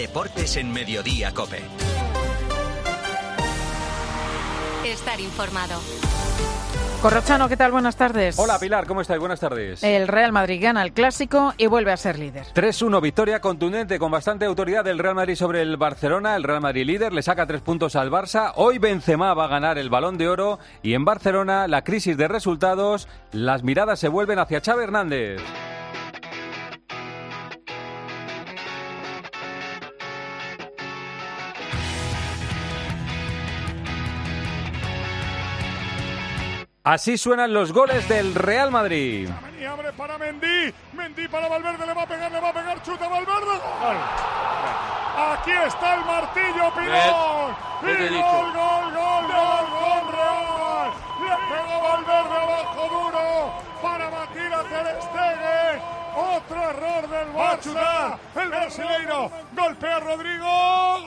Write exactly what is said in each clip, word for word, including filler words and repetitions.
Deportes en Mediodía COPE. Estar informado. Corrochano, ¿qué tal? Buenas tardes. Hola Pilar, ¿cómo estáis? Buenas tardes. El Real Madrid gana el Clásico y vuelve a ser líder. tres uno, victoria contundente con bastante autoridad del Real Madrid sobre el Barcelona. El Real Madrid líder, le saca tres puntos al Barça. Hoy Benzema va a ganar el Balón de Oro y en Barcelona la crisis de resultados, las miradas se vuelven hacia Xavi Hernández. Así suenan los goles del Real Madrid. Y abre para Mendy, Mendy para Valverde, le va a pegar, le va a pegar, chuta Valverde. ¡Gol! Aquí está el martillo, Pinón. Y gol, gol, gol, gol, gol, Real. Le pegó Valverde abajo duro para batir a Ter Stegen. Otro error del Barça. El brasileiro golpea a Rodrigo.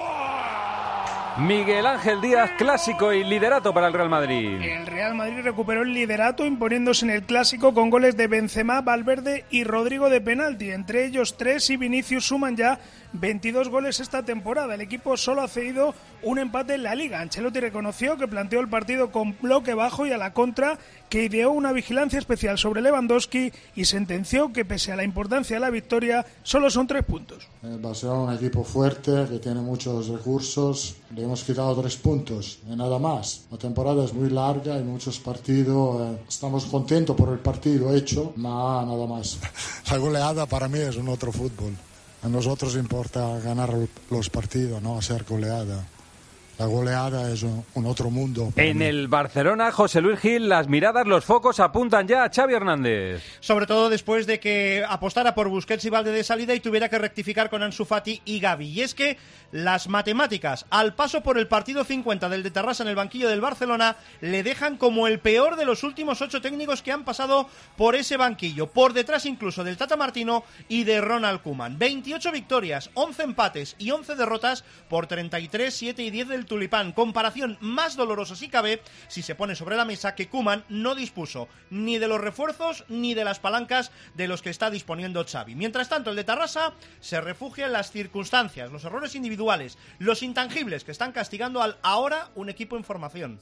Miguel Ángel Díaz, clásico y liderato para el Real Madrid. El Real Madrid recuperó el liderato imponiéndose en el clásico con goles de Benzema, Valverde y Rodrigo de penalti. Entre ellos tres y Vinicius suman ya veintidós goles esta temporada. El equipo solo ha cedido un empate en la Liga. Ancelotti reconoció que planteó el partido con bloque bajo y a la contra, que ideó una vigilancia especial sobre Lewandowski y sentenció que pese a la importancia de la victoria solo son tres puntos. El Barcelona es un equipo fuerte que tiene muchos recursos. Le hemos quitado tres puntos y nada más. La temporada es muy larga, hay muchos partidos. Eh, estamos contentos por el partido hecho, no nada más. La goleada para mí es un otro fútbol. A nosotros importa ganar los partidos, no hacer goleada. La goleada es un, un otro mundo. En mí. El Barcelona, José Luis Gil, las miradas, los focos apuntan ya a Xavi Hernández. Sobre todo después de que apostara por Busquets y Valde de salida y tuviera que rectificar con Ansu Fati y Gavi. Y es que las matemáticas, al paso por el partido cincuenta del de Tarrasa en el banquillo del Barcelona, le dejan como el peor de los últimos ocho técnicos que han pasado por ese banquillo. Por detrás incluso del Tata Martino y de Ronald Koeman. veintiocho victorias, once empates y once derrotas por treinta y tres, siete y diez del Tulipán. Comparación más dolorosa si cabe si se pone sobre la mesa que Koeman no dispuso ni de los refuerzos ni de las palancas de los que está disponiendo Xavi. Mientras tanto, el de Tarrasa se refugia en las circunstancias, los errores individuales, los intangibles que están castigando al ahora un equipo en formación.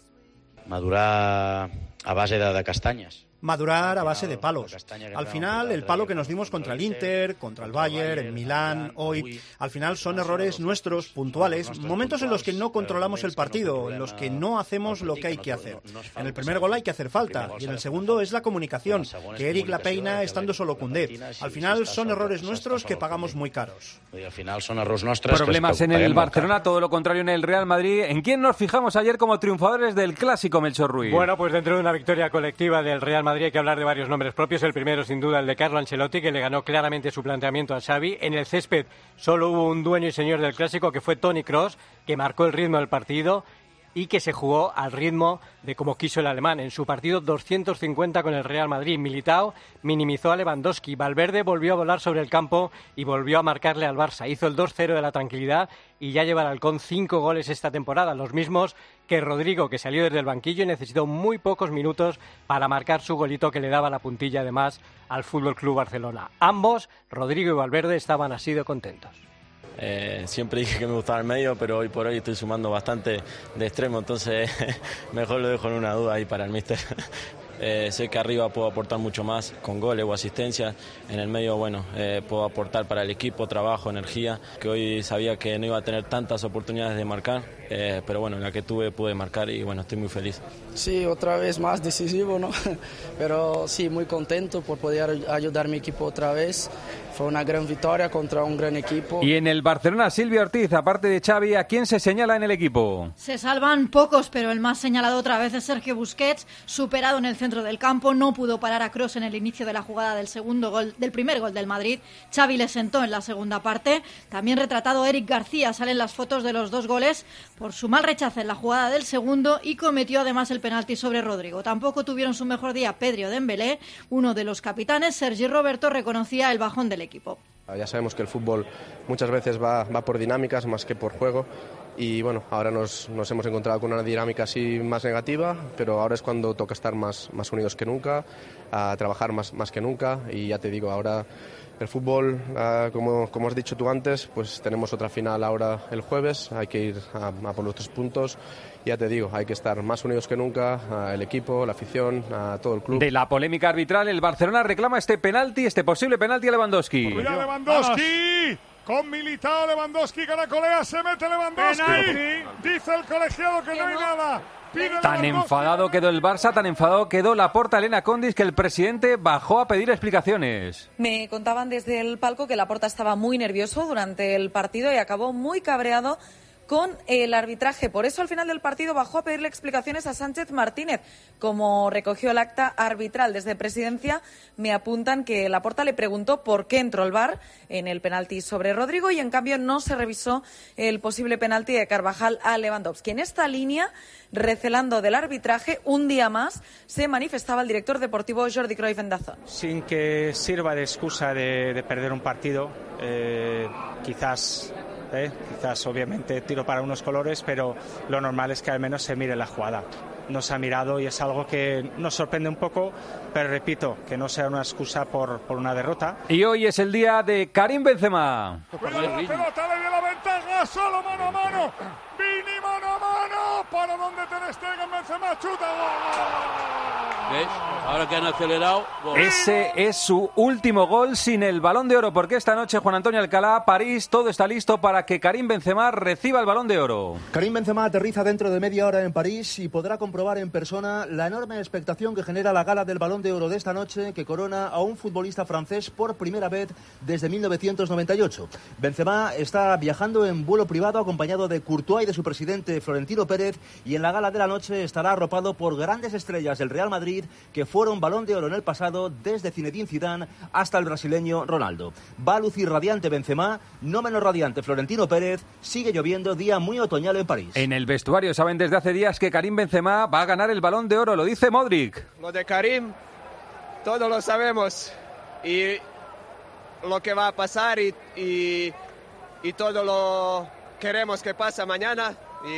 Madurar a base de, de castanyes. Madurar a base de palos. Al final, el palo que nos dimos contra el Inter, contra el Bayern, en Milán, hoy, al final son errores nuestros, puntuales, momentos en los que no controlamos el partido, en los que no hacemos lo que hay que hacer. En el primer gol hay que hacer falta, y en el segundo es la comunicación, que Eric la peina estando solo Koundé. Al final son errores nuestros que pagamos muy caros. Al final son errores nuestros. Problemas en el Barcelona, todo lo contrario en el Real Madrid. ¿En quién nos fijamos ayer como triunfadores del Clásico, Melchor Ruiz? Bueno, pues dentro de una victoria colectiva del Real Madrid hay que hablar de varios nombres propios. El primero, sin duda, el de Carlo Ancelotti, que le ganó claramente su planteamiento a Xavi. En el césped solo hubo un dueño y señor del Clásico, que fue Toni Kroos, que marcó el ritmo del partido y que se jugó al ritmo de como quiso el alemán. En su partido doscientos cincuenta con el Real Madrid, Militao minimizó a Lewandowski. Valverde volvió a volar sobre el campo y volvió a marcarle al Barça. Hizo el dos cero de la tranquilidad y ya lleva al halcón cinco goles esta temporada, los mismos que Rodrigo, que salió desde el banquillo y necesitó muy pocos minutos para marcar su golito que le daba la puntilla además al F C Barcelona. Ambos, Rodrigo y Valverde, estaban así de contentos. Eh, siempre dije que me gustaba el medio, pero hoy por hoy estoy sumando bastante de extremo, entonces mejor lo dejo en una duda ahí para el míster. Eh, sé que arriba puedo aportar mucho más con goles o asistencias. En el medio, bueno, eh, puedo aportar para el equipo, trabajo, energía, que hoy sabía que no iba a tener tantas oportunidades de marcar, eh, pero bueno, en la que tuve pude marcar y bueno, estoy muy feliz. Sí, otra vez más decisivo, ¿no? Pero sí, muy contento por poder ayudar a mi equipo otra vez. Fue una gran victoria contra un gran equipo. Y en el Barcelona, Silvia Ortiz, aparte de Xavi, ¿a quién se señala en el equipo? Se salvan pocos, pero el más señalado otra vez es Sergio Busquets, superado en el centro del campo, no pudo parar a Kroos en el inicio de la jugada del segundo gol, del primer gol del Madrid. Xavi le sentó en la segunda parte. También retratado Eric García, salen las fotos de los dos goles por su mal rechazo en la jugada del segundo y cometió además el penalti sobre Rodrigo. Tampoco tuvieron su mejor día Pedri o Dembélé. Uno de los capitanes, Sergi Roberto, reconocía el bajón del equipo. Ya sabemos que el fútbol muchas veces va, va por dinámicas más que por juego y bueno, ahora nos, nos hemos encontrado con una dinámica así más negativa, pero ahora es cuando toca estar más, más unidos que nunca, a trabajar más, más que nunca y ya te digo, ahora El fútbol, uh, como, como has dicho tú antes, pues tenemos otra final ahora el jueves, hay que ir a, a por los tres puntos. Ya te digo, hay que estar más unidos que nunca, uh, el equipo, la afición, uh, todo el club. De la polémica arbitral, el Barcelona reclama este penalti, este posible penalti a Lewandowski. Mira Lewandowski, con Militao, Lewandowski caracolea, se mete Lewandowski. Penalti. Dice el colegiado que no hay nada. Tan enfadado quedó el Barça, tan enfadado quedó Laporta, Elena Condis, que el presidente bajó a pedir explicaciones. Me contaban desde el palco que Laporta estaba muy nervioso durante el partido y acabó muy cabreado con el arbitraje. Por eso al final del partido bajó a pedirle explicaciones a Sánchez Martínez. Como recogió el acta arbitral desde Presidencia, me apuntan que Laporta le preguntó por qué entró el V A R en el penalti sobre Rodrigo y en cambio no se revisó el posible penalti de Carvajal a Lewandowski. En esta línea, recelando del arbitraje, un día más se manifestaba el director deportivo Jordi Cruyff en DAZN. Sin que sirva de excusa de, de perder un partido, eh, quizás... Eh, quizás obviamente tiro para unos colores, pero lo normal es que al menos se mire la jugada. No se ha mirado y es algo que nos sorprende un poco, pero repito, que no sea una excusa por, por una derrota. Y hoy es el día de Karim Benzema. Cuidado la pelota, le dio la ventaja, solo mano a mano. Vini mano a mano, para donde Ter Stegen, Benzema chuta. ¿Ves? Ahora que han acelerado. Gol. Ese es su último gol sin el Balón de Oro, porque esta noche, Juan Antonio Alcalá, París, todo está listo para que Karim Benzema reciba el Balón de Oro. Karim Benzema aterriza dentro de media hora en París y podrá comprobar en persona la enorme expectación que genera la gala del Balón de Oro de esta noche, que corona a un futbolista francés por primera vez desde mil novecientos noventa y ocho. Benzema está viajando en vuelo privado acompañado de Courtois y de su presidente Florentino Pérez, y en la gala de la noche estará arropado por grandes estrellas del Real Madrid que fueron Balón de Oro en el pasado, desde Zinedine Zidane hasta el brasileño Ronaldo. Va a lucir radiante Benzema, no menos radiante Florentino Pérez. Sigue lloviendo, día muy otoñal en París. En el vestuario saben desde hace días que Karim Benzema va a ganar el Balón de Oro, lo dice Modric. Lo de Karim, todos lo sabemos, y lo que va a pasar y, y, y todo lo queremos que pase mañana,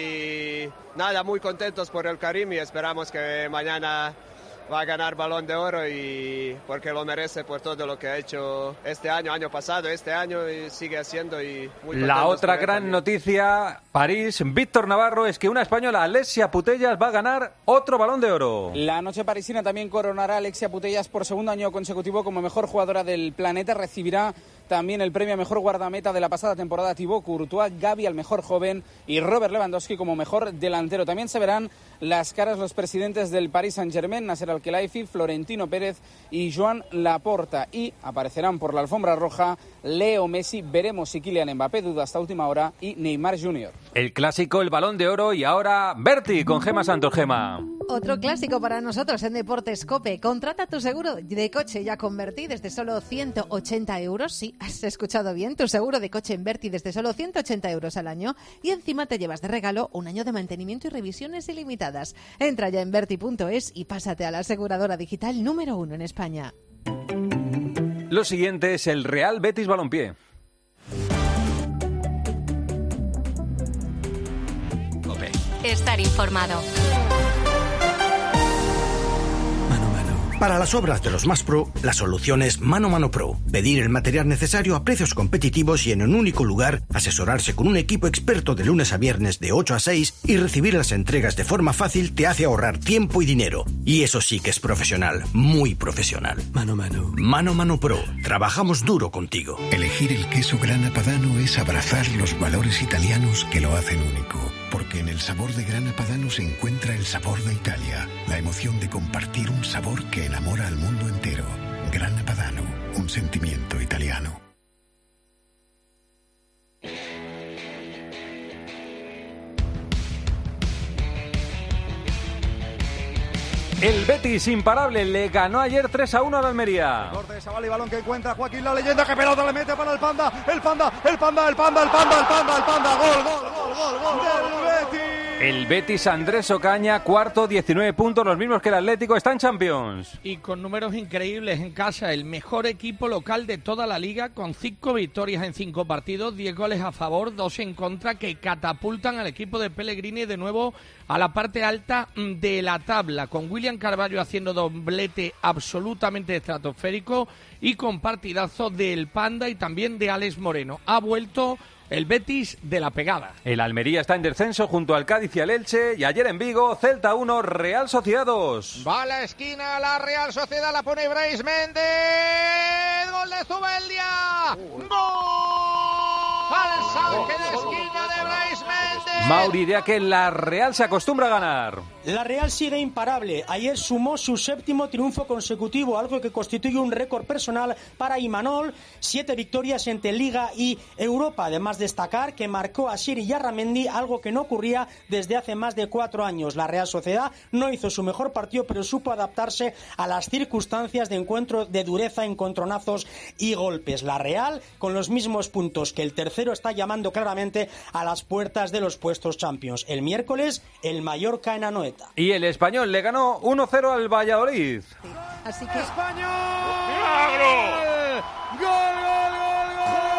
y nada, muy contentos por el Karim y esperamos que mañana va a ganar Balón de Oro, y porque lo merece por todo lo que ha hecho este año, año pasado, este año, y sigue haciendo. Y muy la otra gran también. Noticia, París, Víctor Navarro, es que una española, Alexia Putellas, va a ganar otro Balón de Oro. La noche parisina también coronará a Alexia Putellas por segundo año consecutivo como mejor jugadora del planeta. Recibirá también el premio a mejor guardameta de la pasada temporada Thibaut Courtois, Gavi al mejor joven y Robert Lewandowski como mejor delantero. También se verán las caras los presidentes del Paris Saint-Germain, Nasser Al-Khelaifi, Florentino Pérez y Joan Laporta. Y aparecerán por la alfombra roja Leo Messi, veremos si Kylian Mbappé, duda hasta última hora, y Neymar junior El clásico, el Balón de Oro, y ahora Berti con Gema Santos. Gema. Otro clásico para nosotros en Deportes COPE. Contrata tu seguro de coche ya con Berti desde solo ciento ochenta euros. Sí, has escuchado bien, tu seguro de coche en Berti desde solo ciento ochenta euros al año, y encima te llevas de regalo un año de mantenimiento y revisiones ilimitadas. Entra ya en berti punto es y pásate a la aseguradora digital número uno en España. Lo siguiente es el Real Betis Balompié. COPE. Estar informado. Para las obras de los más pro, la solución es Mano Mano Pro. Pedir el material necesario a precios competitivos y en un único lugar, asesorarse con un equipo experto de lunes a viernes de ocho a seis y recibir las entregas de forma fácil te hace ahorrar tiempo y dinero. Y eso sí que es profesional, muy profesional. Mano Mano. Mano Mano Pro. Trabajamos duro contigo. Elegir el queso Grana Padano es abrazar los valores italianos que lo hacen único. Porque en el sabor de Grana Padano se encuentra el sabor de Italia, la emoción de compartir un sabor que enamora al mundo entero. Grana Padano, un sentimiento italiano. El Betis imparable le ganó ayer tres a uno al Almería. Corte de Sabal y balón que encuentra Joaquín la leyenda, que pelota le mete para el Panda, el Panda, el Panda, el Panda, el Panda, el Panda, el Panda, el Panda, gol, gol, gol, gol, gol, gol del Betis. El Betis Andrés Ocaña, cuarto, diecinueve puntos, los mismos que el Atlético, está en Champions. Y con números increíbles en casa, el mejor equipo local de toda la liga, con cinco victorias en cinco partidos, diez goles a favor, dos en contra, que catapultan al equipo de Pellegrini de nuevo a la parte alta de la tabla, con William Carvalho haciendo doblete absolutamente estratosférico y con partidazo del Panda y también de Alex Moreno. Ha vuelto el Betis de la pegada. El Almería está en descenso junto al Cádiz y al Elche. Y ayer en Vigo, Celta uno, Real Sociedad dos. Va a la esquina la Real Sociedad, la pone Brais Méndez. Gol de Zubeldia. ¡Gol! Al saque de esquina de Brais Méndez. Mauri, de que la Real se acostumbra a ganar. La Real sigue imparable. Ayer sumó su séptimo triunfo consecutivo, algo que constituye un récord personal para Imanol. Siete victorias entre Liga y Europa. Además, destacar que marcó a Siri Yarramendi, algo que no ocurría desde hace más de cuatro años. La Real Sociedad no hizo su mejor partido, pero supo adaptarse a las circunstancias de encuentro de dureza, encontronazos y golpes. La Real, con los mismos puntos que el tercero, está llamando claramente a las puertas de los puestos Champions. El miércoles, el Mallorca en Anoeta. Y el Español le ganó uno cero al Valladolid. Así que ¡Español! ¡Milagro! ¡Gol, gol, gol,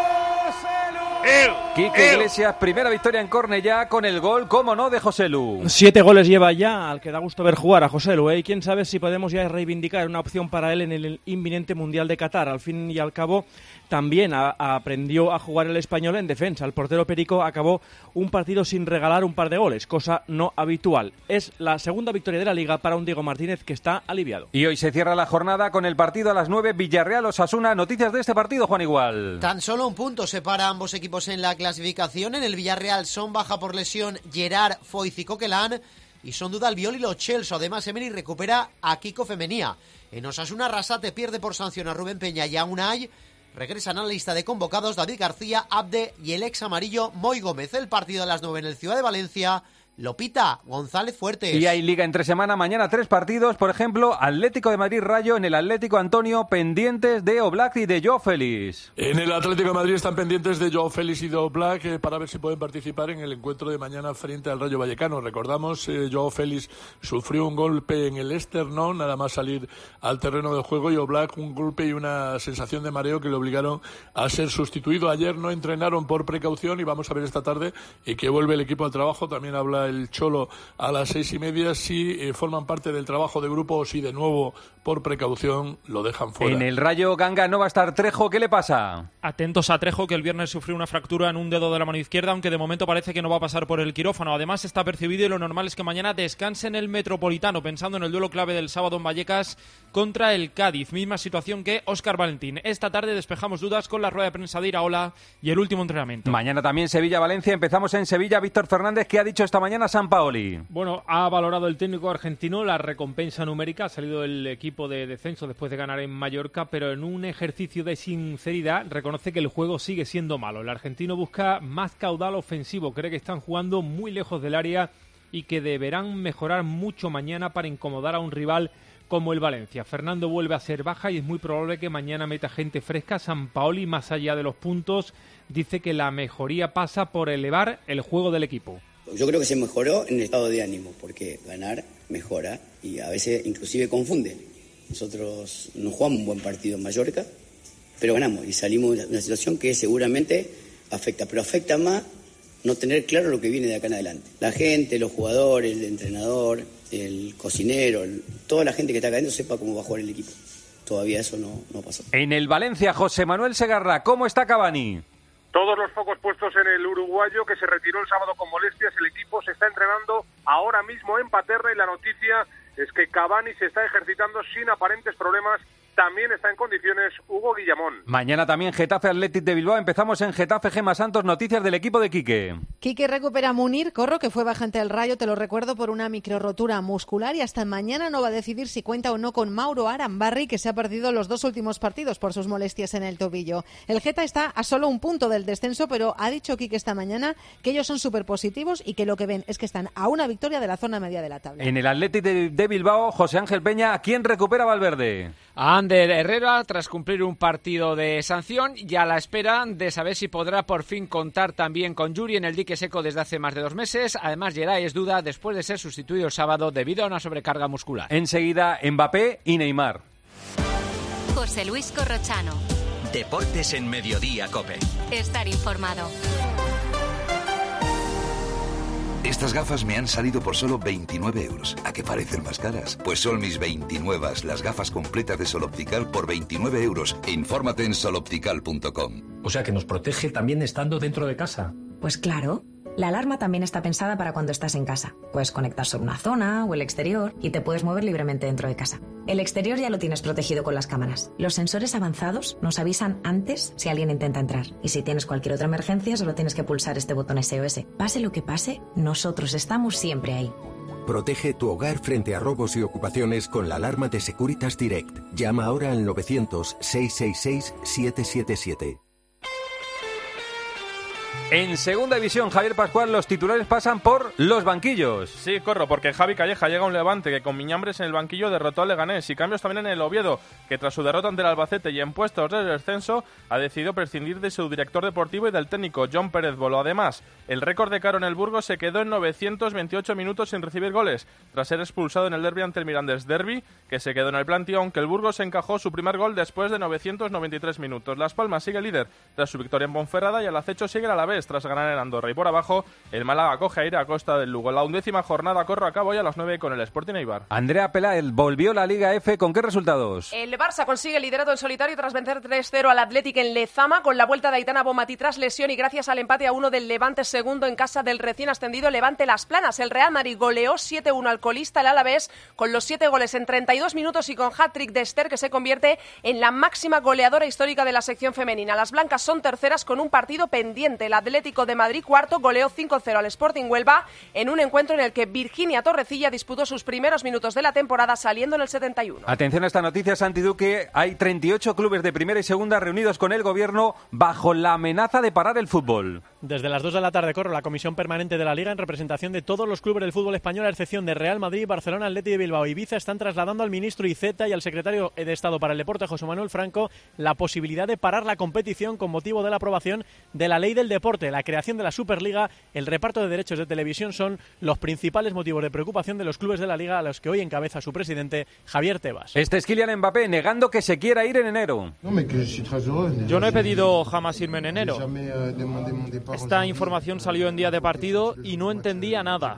gol! El, Quique el. Iglesias, primera victoria en Cornellá con el gol, cómo no, de Joselu. Siete goles lleva ya, al que da gusto ver jugar a Joselu, ¿eh? Y quién sabe si podemos ya reivindicar una opción para él en el inminente Mundial de Qatar. Al fin y al cabo, también a, a aprendió a jugar el Español en defensa. El portero Perico acabó un partido sin regalar un par de goles, cosa no habitual. Es la segunda victoria de la Liga para un Diego Martínez que está aliviado. Y hoy se cierra la jornada con el partido a las nueve, Villarreal-Osasuna. Noticias de este partido, Juan Igual. Tan solo un punto separa a ambos equipos en la clasificación. En el Villarreal son baja por lesión Gerard, Foyth y Coquelin, y son duda Albiol y Lo Celso. Además, Emery recupera a Kiko Femenía. En Osasuna, Arrasate pierde por sanción a Rubén Peña y a Unai. Regresan a la lista de convocados David García, Abde y el ex amarillo Moy Gómez. El partido a las nueve en el Ciudad de Valencia lo pita González Fuertes. Y hay Liga entre semana, mañana tres partidos. Por ejemplo, Atlético de Madrid Rayo en el Atlético Antonio, pendientes de Oblak y de Joao Félix. En el Atlético de Madrid están pendientes de Joao Félix y de Oblak eh, para ver si pueden participar en el encuentro de mañana frente al Rayo Vallecano. Recordamos, eh, Joao Félix sufrió un golpe en el esternón, nada más salir al terreno de juego, y Oblak un golpe y una sensación de mareo que le obligaron a ser sustituido. Ayer no entrenaron por precaución y vamos a ver esta tarde eh, que vuelve el equipo al trabajo. También habla el Cholo a las seis y media si eh, forman parte del trabajo de grupo o si de nuevo por precaución lo dejan fuera. En el Rayo Ganga no va a estar Trejo, ¿qué le pasa? Atentos a Trejo, que el viernes sufrió una fractura en un dedo de la mano izquierda, aunque de momento parece que no va a pasar por el quirófano. Además está percibido y lo normal es que mañana descanse en el Metropolitano, pensando en el duelo clave del sábado en Vallecas contra el Cádiz. Misma situación que Óscar Valentín. Esta tarde despejamos dudas con la rueda de prensa de Iraola y el último entrenamiento. Mañana también Sevilla-Valencia. Empezamos en Sevilla. Víctor Fernández, ¿qué ha dicho esta mañana San Paoli? Bueno, ha valorado el técnico argentino la recompensa numérica. Ha salido el equipo de descenso después de ganar en Mallorca, pero en un ejercicio de sinceridad reconoce que el juego sigue siendo malo. El argentino busca más caudal ofensivo, cree que están jugando muy lejos del área y que deberán mejorar mucho mañana para incomodar a un rival como el Valencia. Fernando vuelve a ser baja y es muy probable que mañana meta gente fresca. San Paoli, más allá de los puntos, dice que la mejoría pasa por elevar el juego del equipo. Yo creo que se mejoró en el estado de ánimo, porque ganar mejora y a veces inclusive confunde. Nosotros no jugamos un buen partido en Mallorca, pero ganamos y salimos de una situación que seguramente afecta, pero afecta más no tener claro lo que viene de acá en adelante. La gente, los jugadores, el entrenador, el cocinero, el, toda la gente que está acá adentro sepa cómo va a jugar el equipo. Todavía eso no, no pasó. En el Valencia, José Manuel Segarra, ¿cómo está Cavani? Todos los focos puestos en el uruguayo, que se retiró el sábado con molestias. El equipo se está entrenando ahora mismo en Paterna y la noticia es que Cavani se está ejercitando sin aparentes problemas. También está en condiciones Hugo Guillamón. Mañana también Getafe Athletic de Bilbao. Empezamos en Getafe, Gemma Santos. Noticias del equipo de Quique. Quique recupera a Munir Corro, que fue bajante del Rayo, te lo recuerdo, por una microrotura muscular, y hasta mañana no va a decidir si cuenta o no con Mauro Arambarri, que se ha perdido los dos últimos partidos por sus molestias en el tobillo. El Geta está a solo un punto del descenso, pero ha dicho Quique esta mañana que ellos son súper positivos y que lo que ven es que están a una victoria de la zona media de la tabla. En el Athletic de, de Bilbao, José Ángel Peña, ¿a quién recupera Valverde? A Ander Herrera, tras cumplir un partido de sanción, y a la espera de saber si podrá por fin contar también con Yuri en el dique seco desde hace más de dos meses. Además, Geray es duda después de ser sustituido el sábado debido a una sobrecarga muscular. Enseguida, Mbappé y Neymar. José Luis Corrochano. Deportes en Mediodía, COPE. Estar informado. Estas gafas me han salido por solo veintinueve euros. ¿A qué parecen más caras? Pues son mis veintinueve, las gafas completas de Sol Optical por veintinueve euros. Infórmate en sol optical punto com. O sea que nos protege también estando dentro de casa. Pues claro. La alarma también está pensada para cuando estás en casa. Puedes conectar sobre una zona o el exterior y te puedes mover libremente dentro de casa. El exterior ya lo tienes protegido con las cámaras. Los sensores avanzados nos avisan antes si alguien intenta entrar. Y si tienes cualquier otra emergencia, solo tienes que pulsar este botón S O S. Pase lo que pase, nosotros estamos siempre ahí. Protege tu hogar frente a robos y ocupaciones con la alarma de Securitas Direct. Llama ahora al novecientos, seiscientos sesenta y seis, setecientos setenta y siete. En segunda división, Javier Pascual, los titulares pasan por los banquillos. Sí, corro, porque Javi Calleja llega a un Levante que con Miñambres en el banquillo derrotó al Leganés, y cambios también en el Oviedo, que tras su derrota ante el Albacete y en puestos de descenso ha decidido prescindir de su director deportivo y del técnico, John Pérez Bolo. Además, el récord de Caro en el Burgos se quedó en novecientos veintiocho minutos sin recibir goles, tras ser expulsado en el derbi ante el Mirandés, derbi que se quedó en el plantilla, aunque el Burgos encajó su primer gol después de novecientos noventa y tres minutos. Las Palmas sigue líder tras su victoria en Ponferrada, y al acecho sigue el Alavés tras ganar en Andorra. Y por abajo, el Málaga coge aire a costa del Lugo. La undécima jornada corre a cabo hoy a las nueve con el Sporting Eibar. Andrea Peláez volvió la Liga F, ¿con qué resultados? El Barça consigue el liderato en solitario tras vencer tres cero al Athletic en Lezama, con la vuelta de Aitana Bonmatí tras lesión y gracias al empate a uno del Levante, segundo en casa del recién ascendido Levante Las Planas. El Real Madrid goleó siete uno al colista, el Alavés, con los siete goles en treinta y dos minutos y con hat-trick de Esther, que se convierte en la máxima goleadora histórica de la sección femenina. Las blancas son terceras con un partido pendiente. El Atlético de Madrid, cuarto, goleó cinco cero al Sporting Huelva en un encuentro en el que Virginia Torrecilla disputó sus primeros minutos de la temporada saliendo en el setenta y uno. Atención a esta noticia, Santi Duque. Hay treinta y ocho clubes de primera y segunda reunidos con el gobierno bajo la amenaza de parar el fútbol. Desde las dos de la tarde, corro la comisión permanente de la Liga, en representación de todos los clubes del fútbol español, a excepción de Real Madrid, Barcelona, Atleti de Bilbao y Ibiza, están trasladando al ministro Iceta y al secretario de Estado para el Deporte, José Manuel Franco, la posibilidad de parar la competición con motivo de la aprobación de la Ley del Deporte. La creación de la Superliga, el reparto de derechos de televisión son los principales motivos de preocupación de los clubes de la Liga, a los que hoy encabeza su presidente, Javier Tebas. Este es Kylian Mbappé negando que se quiera ir en enero. Yo no he pedido jamás irme en enero. Esta información salió en día de partido y no entendía nada.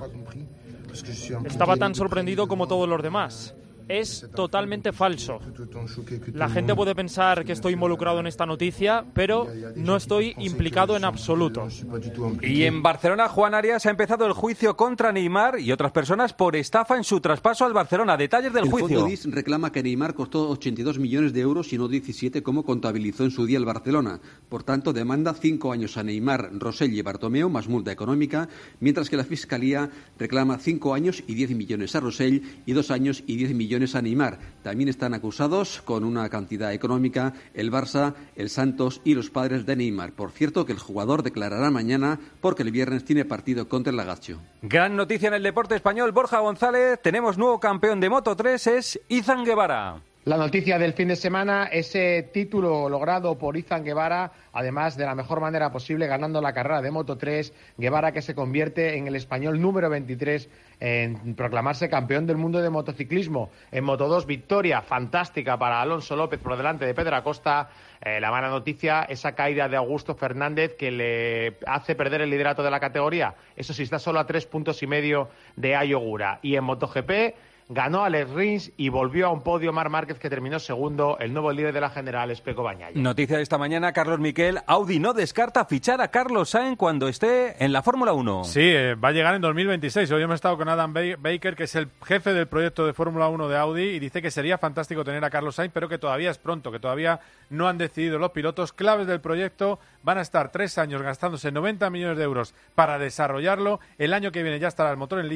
Estaba tan sorprendido como todos los demás. Es totalmente falso. La gente puede pensar que estoy involucrado en esta noticia, pero no estoy implicado en absoluto. Y en Barcelona, Juan Arias, ha empezado el juicio contra Neymar y otras personas por estafa en su traspaso al Barcelona. Detalles del el juicio. El Fondo D I S reclama que Neymar costó ochenta y dos millones de euros y no diecisiete, como contabilizó en su día el Barcelona. Por tanto, demanda cinco años a Neymar, Rosell y Bartomeu, más multa económica, mientras que la Fiscalía reclama cinco años y diez millones a Rosell y dos años y diez millones a Neymar. También están acusados con una cantidad económica el Barça, el Santos y los padres de Neymar. Por cierto, que el jugador declarará mañana porque el viernes tiene partido contra el Lazio. Gran noticia en el deporte español, Borja González. Tenemos nuevo campeón de Moto tres, es Izan Guevara. La noticia del fin de semana, ese título logrado por Izan Guevara, además de la mejor manera posible, ganando la carrera de Moto tres, Guevara que se convierte en el español número veintitrés en proclamarse campeón del mundo de motociclismo. En Moto dos, victoria fantástica para Alonso López por delante de Pedro Acosta. Eh, la mala noticia, esa caída de Augusto Fernández que le hace perder el liderato de la categoría. Eso sí, está solo a tres puntos y medio de Ayo Gura. Y en MotoGP, ganó Alex Rins y volvió a un podio Marc Márquez, que terminó segundo. El nuevo líder de la general es Pecco Bagnaia. Noticia de esta mañana, Carlos Miquel. Audi no descarta fichar a Carlos Sainz cuando esté en la Fórmula uno. Sí, eh, va a llegar en dos mil veintiséis. Hoy hemos estado con Adam Baker, que es el jefe del proyecto de Fórmula uno de Audi, y dice que sería fantástico tener a Carlos Sainz, pero que todavía es pronto, que todavía no han decidido los pilotos claves del proyecto. Van a estar tres años gastándose noventa millones de euros para desarrollarlo. El año que viene ya estará el motor en liza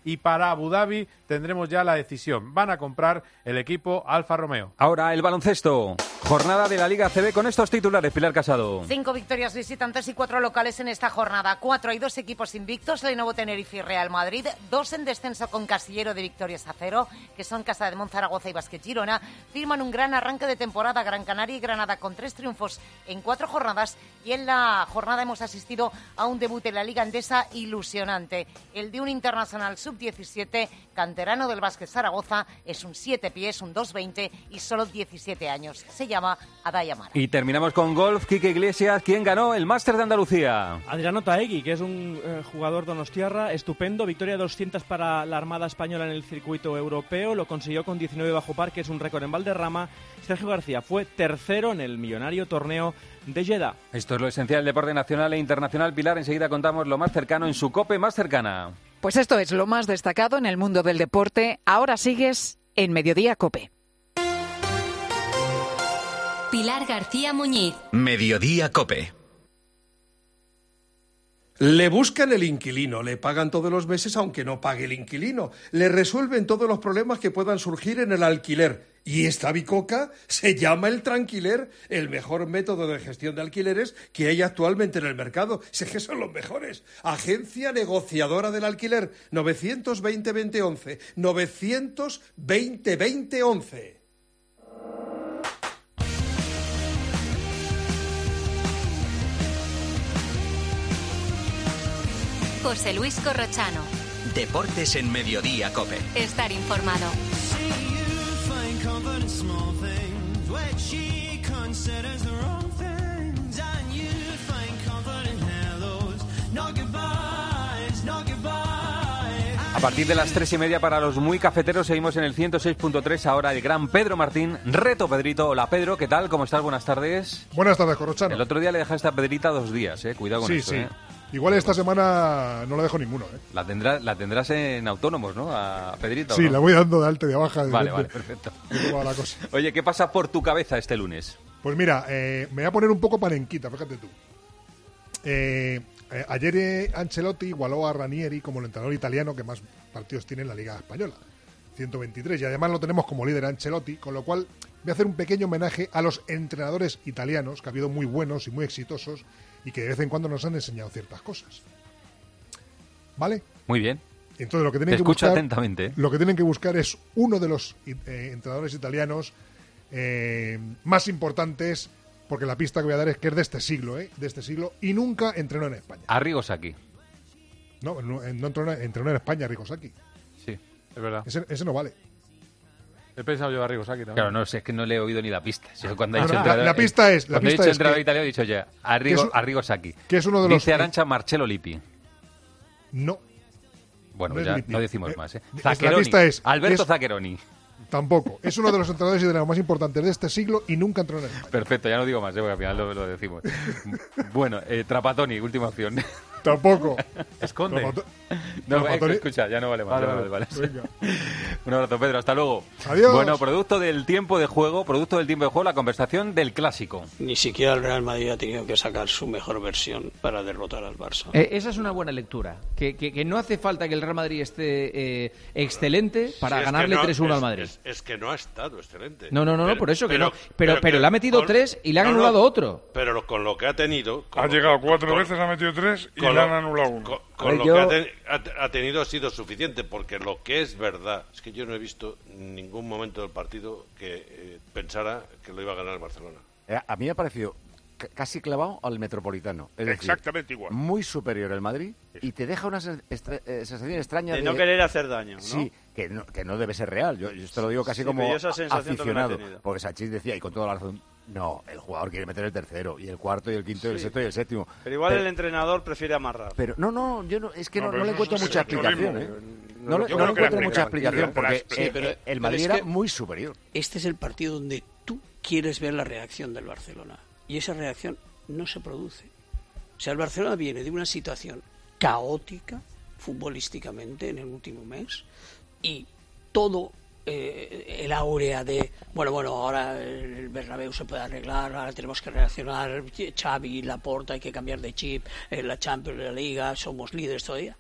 y para Abu Dhabi tendremos ya la decisión. Van a comprar el equipo Alfa Romeo. Ahora el baloncesto. Jornada de la Liga A C B con estos titulares, Pilar Casado. Cinco victorias visitantes y cuatro locales en esta jornada. Cuatro hay dos equipos invictos, Lenovo Tenerife y Real Madrid. Dos en descenso con casillero de victorias a cero, que son Casa de Monzaragoza y Básquet Girona. Firman un gran arranque de temporada Gran Canaria y Granada con tres triunfos en cuatro jornadas. Y en la jornada hemos asistido a un debut en la Liga Endesa ilusionante. El de un internacional sub diecisiete, canterano del Básquet Zaragoza, es un siete pies, un dos veinte y solo diecisiete años. Se llama Adaya Mara. Y terminamos con golf. Quique Iglesias, ¿quién ganó el Máster de Andalucía? Adriano Taegui, que es un eh, jugador donostiarra estupendo. Victoria doscientos para la Armada Española en el circuito europeo. Lo consiguió con diecinueve bajo par, que es un récord en Valderrama. Sergio García fue tercero en el millonario torneo de Jeddah. Esto es lo esencial del deporte nacional e internacional. Pilar, enseguida contamos lo más cercano en su COPE más cercana. Pues esto es lo más destacado en el mundo del deporte. Ahora sigues en Mediodía COPE. Pilar García Muñiz. Mediodía COPE. Le buscan el inquilino, le pagan todos los meses aunque no pague el inquilino, le resuelven todos los problemas que puedan surgir en el alquiler. Y esta bicoca se llama el Tranquiler, el mejor método de gestión de alquileres que hay actualmente en el mercado. Sé que son los mejores. Agencia negociadora del alquiler, novecientos veinte veinte once, novecientos veinte veinte once. José Luis Corrochano. Deportes en Mediodía COPE. Estar informado. A partir de las tres y media para los muy cafeteros seguimos en el ciento seis punto tres. Ahora el gran Pedro Martín. Reto Pedrito. Hola Pedro, ¿qué tal? ¿Cómo estás? Buenas tardes. Buenas tardes, Corrochano. El otro día le dejaste a Pedrita dos días, eh. Cuidado con sí, eso, sí. eh. Igual esta semana no la dejo ninguno, ¿eh? La tendrás, la tendrás en autónomos, ¿no? A Pedrito. Sí, ¿no? la voy dando de alta y de baja. De Vale, de, vale, perfecto. De cómo va la cosa. Oye, ¿qué pasa por tu cabeza este lunes? Pues mira, eh, me voy a poner un poco panenquita, fíjate tú. Eh, eh, ayer eh, Ancelotti igualó a Ranieri como el entrenador italiano que más partidos tiene en la Liga Española. ciento veintitrés, y además lo tenemos como líder Ancelotti, con lo cual voy a hacer un pequeño homenaje a los entrenadores italianos, que ha habido muy buenos y muy exitosos, y que de vez en cuando nos han enseñado ciertas cosas. ¿Vale? Muy bien. Entonces lo que tienen Te que escucho buscar, atentamente. Lo que tienen que buscar es uno de los eh, entrenadores italianos eh, más importantes, porque la pista que voy a dar es que es de este siglo, ¿eh? De este siglo, y nunca entrenó en España. Arrigo Sacchi. No, no, no entrenó, entrenó en España Arrigo Sacchi. Sí, es verdad. Ese, ese no vale. He pensado yo a Arrigo Sacchi también. Claro, no sé, es que no le he oído ni la pista. Si cuando he no, dicho no, entrenador, la, la pista es... La cuando pista he dicho es entrenador que, italiano he dicho ya, Arrigo, es, Arrigo Sacchi. Que es uno de los... Dice Arantxa Marcello Lippi. No. Bueno, no ya Lippi. no decimos eh, más, ¿eh? La pista es... Alberto es, Zaccheroni. Tampoco. Es uno de los entrenadores italianos más importantes de este siglo y nunca entrenó en España. Perfecto, ya no digo más, ¿eh? Porque al final lo, lo decimos. Bueno, eh, Trapattoni, última opción. Tampoco. Esconde. Trapato... No, Trapattoni... escucha, ya no vale más. Vale, vale, vale. vale. Un abrazo, Pedro, hasta luego. Adiós. Bueno, producto del tiempo de juego, producto del tiempo de juego, la conversación del clásico. Ni siquiera el Real Madrid ha tenido que sacar su mejor versión para derrotar al Barça. Eh, esa es una buena lectura. Que, que, que no hace falta que el Real Madrid esté eh, excelente para sí, ganarle no, tres uno es, al Madrid. Es, es que no ha estado excelente. No, no, no, pero, no por eso pero, que no. Pero, pero, pero le ha metido con, tres y le han no, anulado no, otro. Pero con lo que ha tenido... Con, ha llegado cuatro con, veces, ha metido tres y le han anulado uno. Con, con lo yo... que ha, ten, ha, ha tenido ha sido suficiente, porque lo que es verdad es que yo no he visto ningún momento del partido que eh, pensara que lo iba a ganar el Barcelona. A mí me ha parecido casi clavado al Metropolitano. Es Exactamente decir, igual. Muy superior el Madrid y te deja una estra- sensación extraña de, de no querer hacer daño, ¿no? Sí, que no, que no debe ser real. Yo, yo esto lo digo casi sí, como aficionado. Porque Sachis decía, y con toda la razón, no, el jugador quiere meter el tercero, y el cuarto, y el quinto, sí. y el sexto, y el séptimo. Pero igual pero, el entrenador prefiere amarrar. Pero no, no, yo no, es que no, no, no le encuentro mucha explicación, ¿eh? No, no, no le encuentro mucha explicación, porque sí, eh, pero, el Madrid era muy superior. Este es el partido donde tú quieres ver la reacción del Barcelona, y esa reacción no se produce. O sea, el Barcelona viene de una situación caótica futbolísticamente en el último mes, y todo eh, el áurea de bueno, bueno, ahora el Bernabéu se puede arreglar, ahora tenemos que reaccionar, Xavi, Laporta, hay que cambiar de chip, en la Champions, la Liga, somos líderes todavía.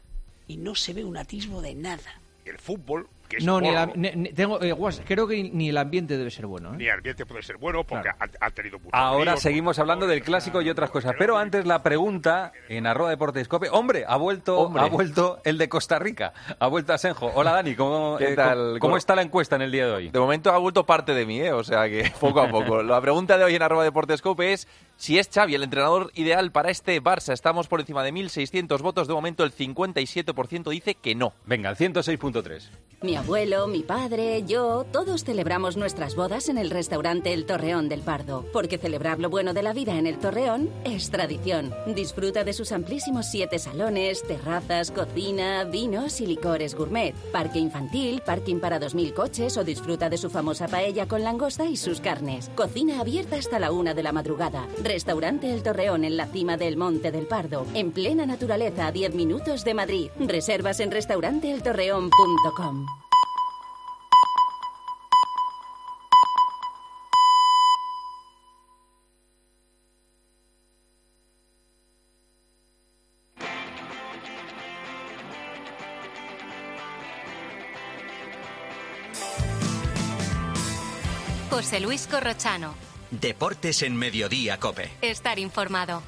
y no se ve un atisbo de nada. El fútbol, que es No, ni, porro, el, am- ni- ni- tengo, eh, Guas, creo que ni el ambiente debe ser bueno. ¿eh? ni el ambiente puede ser bueno porque Claro. ha, ha tenido muchos Ahora líos, seguimos hablando del clásico y otras cosas, pero antes la pregunta en arroba deportes cope. Hombre, ha vuelto, Hombre. ha vuelto el de Costa Rica, ha vuelto Asenjo. Hola Dani, ¿cómo, ¿Qué eh, tal? cómo- cómo está la encuesta en el día de hoy? De momento ha vuelto parte de mí, ¿eh? O sea que poco a poco. La pregunta de hoy en arroba deportescope es si es Xavi el entrenador ideal para este Barça. Estamos por encima de mil seiscientos votos. De momento el cincuenta y siete por ciento dice que no. Venga, el ciento seis punto tres. Mi abuelo, mi padre, yo, todos celebramos nuestras bodas en el restaurante El Torreón del Pardo, porque celebrar lo bueno de la vida en El Torreón es tradición. Disfruta de sus amplísimos siete salones, terrazas, cocina, vinos y licores gourmet, parque infantil, parking para dos mil coches o disfruta de su famosa paella con langosta y sus carnes. Cocina abierta hasta la una de la madrugada. Restaurante El Torreón en la cima del Monte del Pardo, en plena naturaleza a diez minutos de Madrid. Reservas en restaurante el torreón punto com. José Luis Corrochano. Deportes en Mediodía COPE. Estar informado.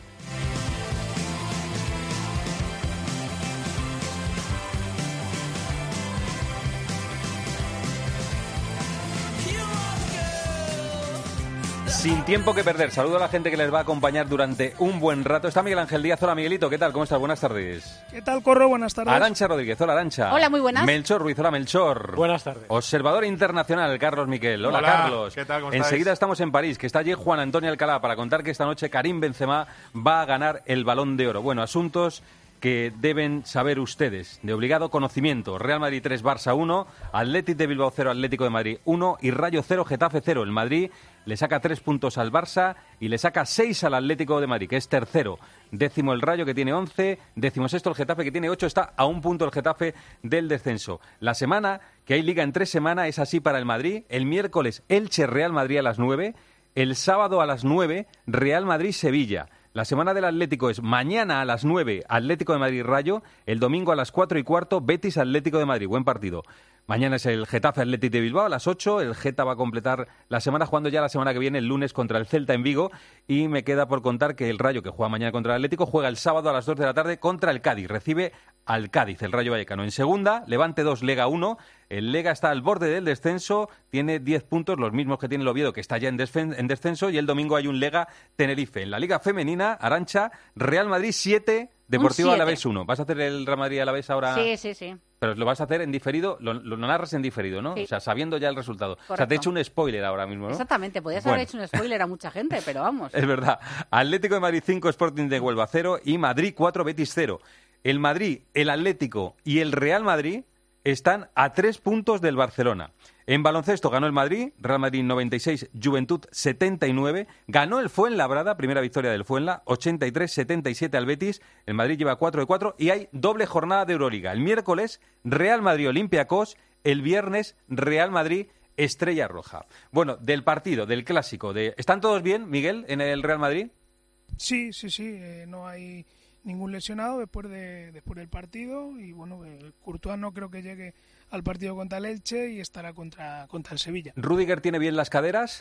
Sin tiempo que perder, saludo a la gente que les va a acompañar durante un buen rato. Está Miguel Ángel Díaz. Hola Miguelito, ¿qué tal? ¿Cómo estás? Buenas tardes. ¿Qué tal, Corro? Buenas tardes. Arantxa Rodríguez, hola Arantxa. Hola, muy buenas. Melchor Ruiz, hola Melchor. Buenas tardes. Observador internacional, Carlos Miquel. Hola, Hola, Carlos. ¿qué tal? ¿Cómo estáis? Enseguida estamos en París, que está allí Juan Antonio Alcalá para contar que esta noche Karim Benzema va a ganar el Balón de Oro. Bueno, asuntos que deben saber ustedes, de obligado conocimiento. Real Madrid tres, Barça uno, Athletic de Bilbao cero, Atlético de Madrid uno y Rayo cero, Getafe cero. El Madrid le saca tres puntos al Barça y le saca seis al Atlético de Madrid, que es tercero. Décimo el Rayo, que tiene once, décimo sexto el Getafe, que tiene ocho, está a un punto el Getafe del descenso. La semana, que hay liga en tres semanas, es así para el Madrid. El miércoles, Elche Real Madrid a las nueve, el sábado a las nueve, Real Madrid-Sevilla. La semana del Atlético es mañana a las nueve, Atlético de Madrid-Rayo, el domingo a las cuatro y cuarto, Betis-Atlético de Madrid. Buen partido. Mañana es el Getafe Atlético de Bilbao a las ocho. El Geta va a completar la semana jugando ya la semana que viene, el lunes, contra el Celta en Vigo. Y me queda por contar que el Rayo, que juega mañana contra el Atlético, juega el sábado a las dos de la tarde contra el Cádiz. Recibe al Cádiz, el Rayo Vallecano. En segunda, Levante dos, Lega uno. El Lega está al borde del descenso, tiene diez puntos, los mismos que tiene el Oviedo, que está ya en, desfen- en descenso. Y el domingo hay un Lega-Tenerife. En la Liga Femenina, Arantxa, Real Madrid siete, Deportivo siete. Alavés uno. ¿Vas a hacer el Real Madrid Alavés ahora? Sí, sí, sí. Pero lo vas a hacer en diferido, lo, lo narras en diferido, ¿no? Sí. O sea, sabiendo ya el resultado. O sea, Correcto. te he hecho un spoiler ahora mismo, ¿no? Exactamente, podías Bueno. haber hecho un spoiler a mucha gente, pero vamos. Es verdad. Atlético de Madrid cinco, Sporting de Huelva cero y Madrid cuatro, Betis cero. El Madrid, el Atlético y el Real Madrid están a tres puntos del Barcelona. En baloncesto ganó el Madrid, Real Madrid noventa y seis, Juventud setenta y nueve. Ganó el Fuenlabrada, primera victoria del Fuenla, ochenta y tres, setenta y siete al Betis. El Madrid lleva cuatro de cuatro y hay doble jornada de Euroliga. El miércoles, Real Madrid-Olympiacos. El viernes, Real Madrid Estrella Roja. Bueno, del partido, del clásico. De... ¿Están todos bien, Miguel, en el Real Madrid? Sí, sí, sí. eh, no hay ningún lesionado después de después del partido y bueno, eh, Courtois no creo que llegue al partido contra el Elche y estará contra contra el Sevilla. ¿Rudiger tiene bien las caderas?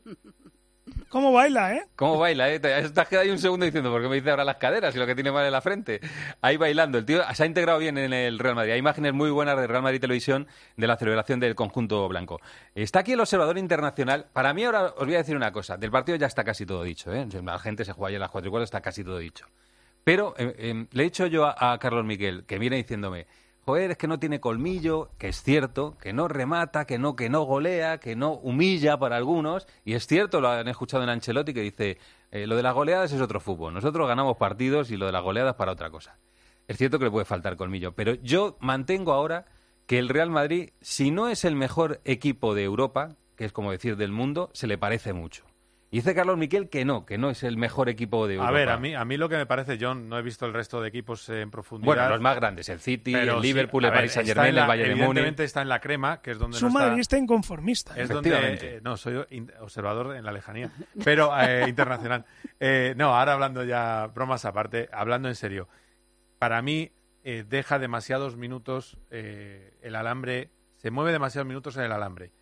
¿Cómo baila, eh? ¿Cómo baila, eh? Te has quedado ahí un segundo diciendo, ¿por qué me dice ahora las caderas y lo que tiene mal en la frente? Ahí bailando. El tío se ha integrado bien en el Real Madrid. Hay imágenes muy buenas de Real Madrid Televisión de la celebración del conjunto blanco. Está aquí el observador internacional. Para mí ahora os voy a decir una cosa. Del partido ya está casi todo dicho, ¿eh? La gente se juega ya a las cuatro y cuarto, está casi todo dicho. Pero eh, eh, le he dicho yo a, a Carlos Miquel, que viene diciéndome, joder, es que no tiene colmillo, que es cierto, que no remata, que no, que no golea, que no humilla para algunos, y es cierto, lo han escuchado en Ancelotti, que dice, eh, lo de las goleadas es otro fútbol, nosotros ganamos partidos y lo de las goleadas para otra cosa. Es cierto que le puede faltar colmillo, pero yo mantengo ahora que el Real Madrid, si no es el mejor equipo de Europa, que es como decir del mundo, se le parece mucho. Y dice Carlos Miquel que no, que no es el mejor equipo de Europa. A ver, a mí, a mí lo que me parece, John, no he visto el resto de equipos en profundidad. Bueno, los más grandes, el City, pero el sí, Liverpool, a el ver, Paris Saint-Germain, la- el Bayern de Múnich. Evidentemente está en la crema, que es donde Su no está... madridista inconformista. Es donde, eh, no, soy in- observador en la lejanía, pero eh, internacional. Eh, no, ahora hablando ya, bromas aparte, hablando en serio. Para mí, eh, deja demasiados minutos eh, el alambre, se mueve demasiados minutos en el alambre.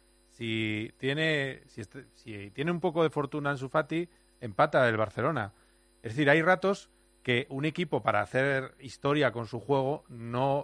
Si tiene, si, este, si tiene un poco de fortuna Ansu Fati, empata el Barcelona. Es decir, hay ratos que un equipo para hacer historia con su juego no,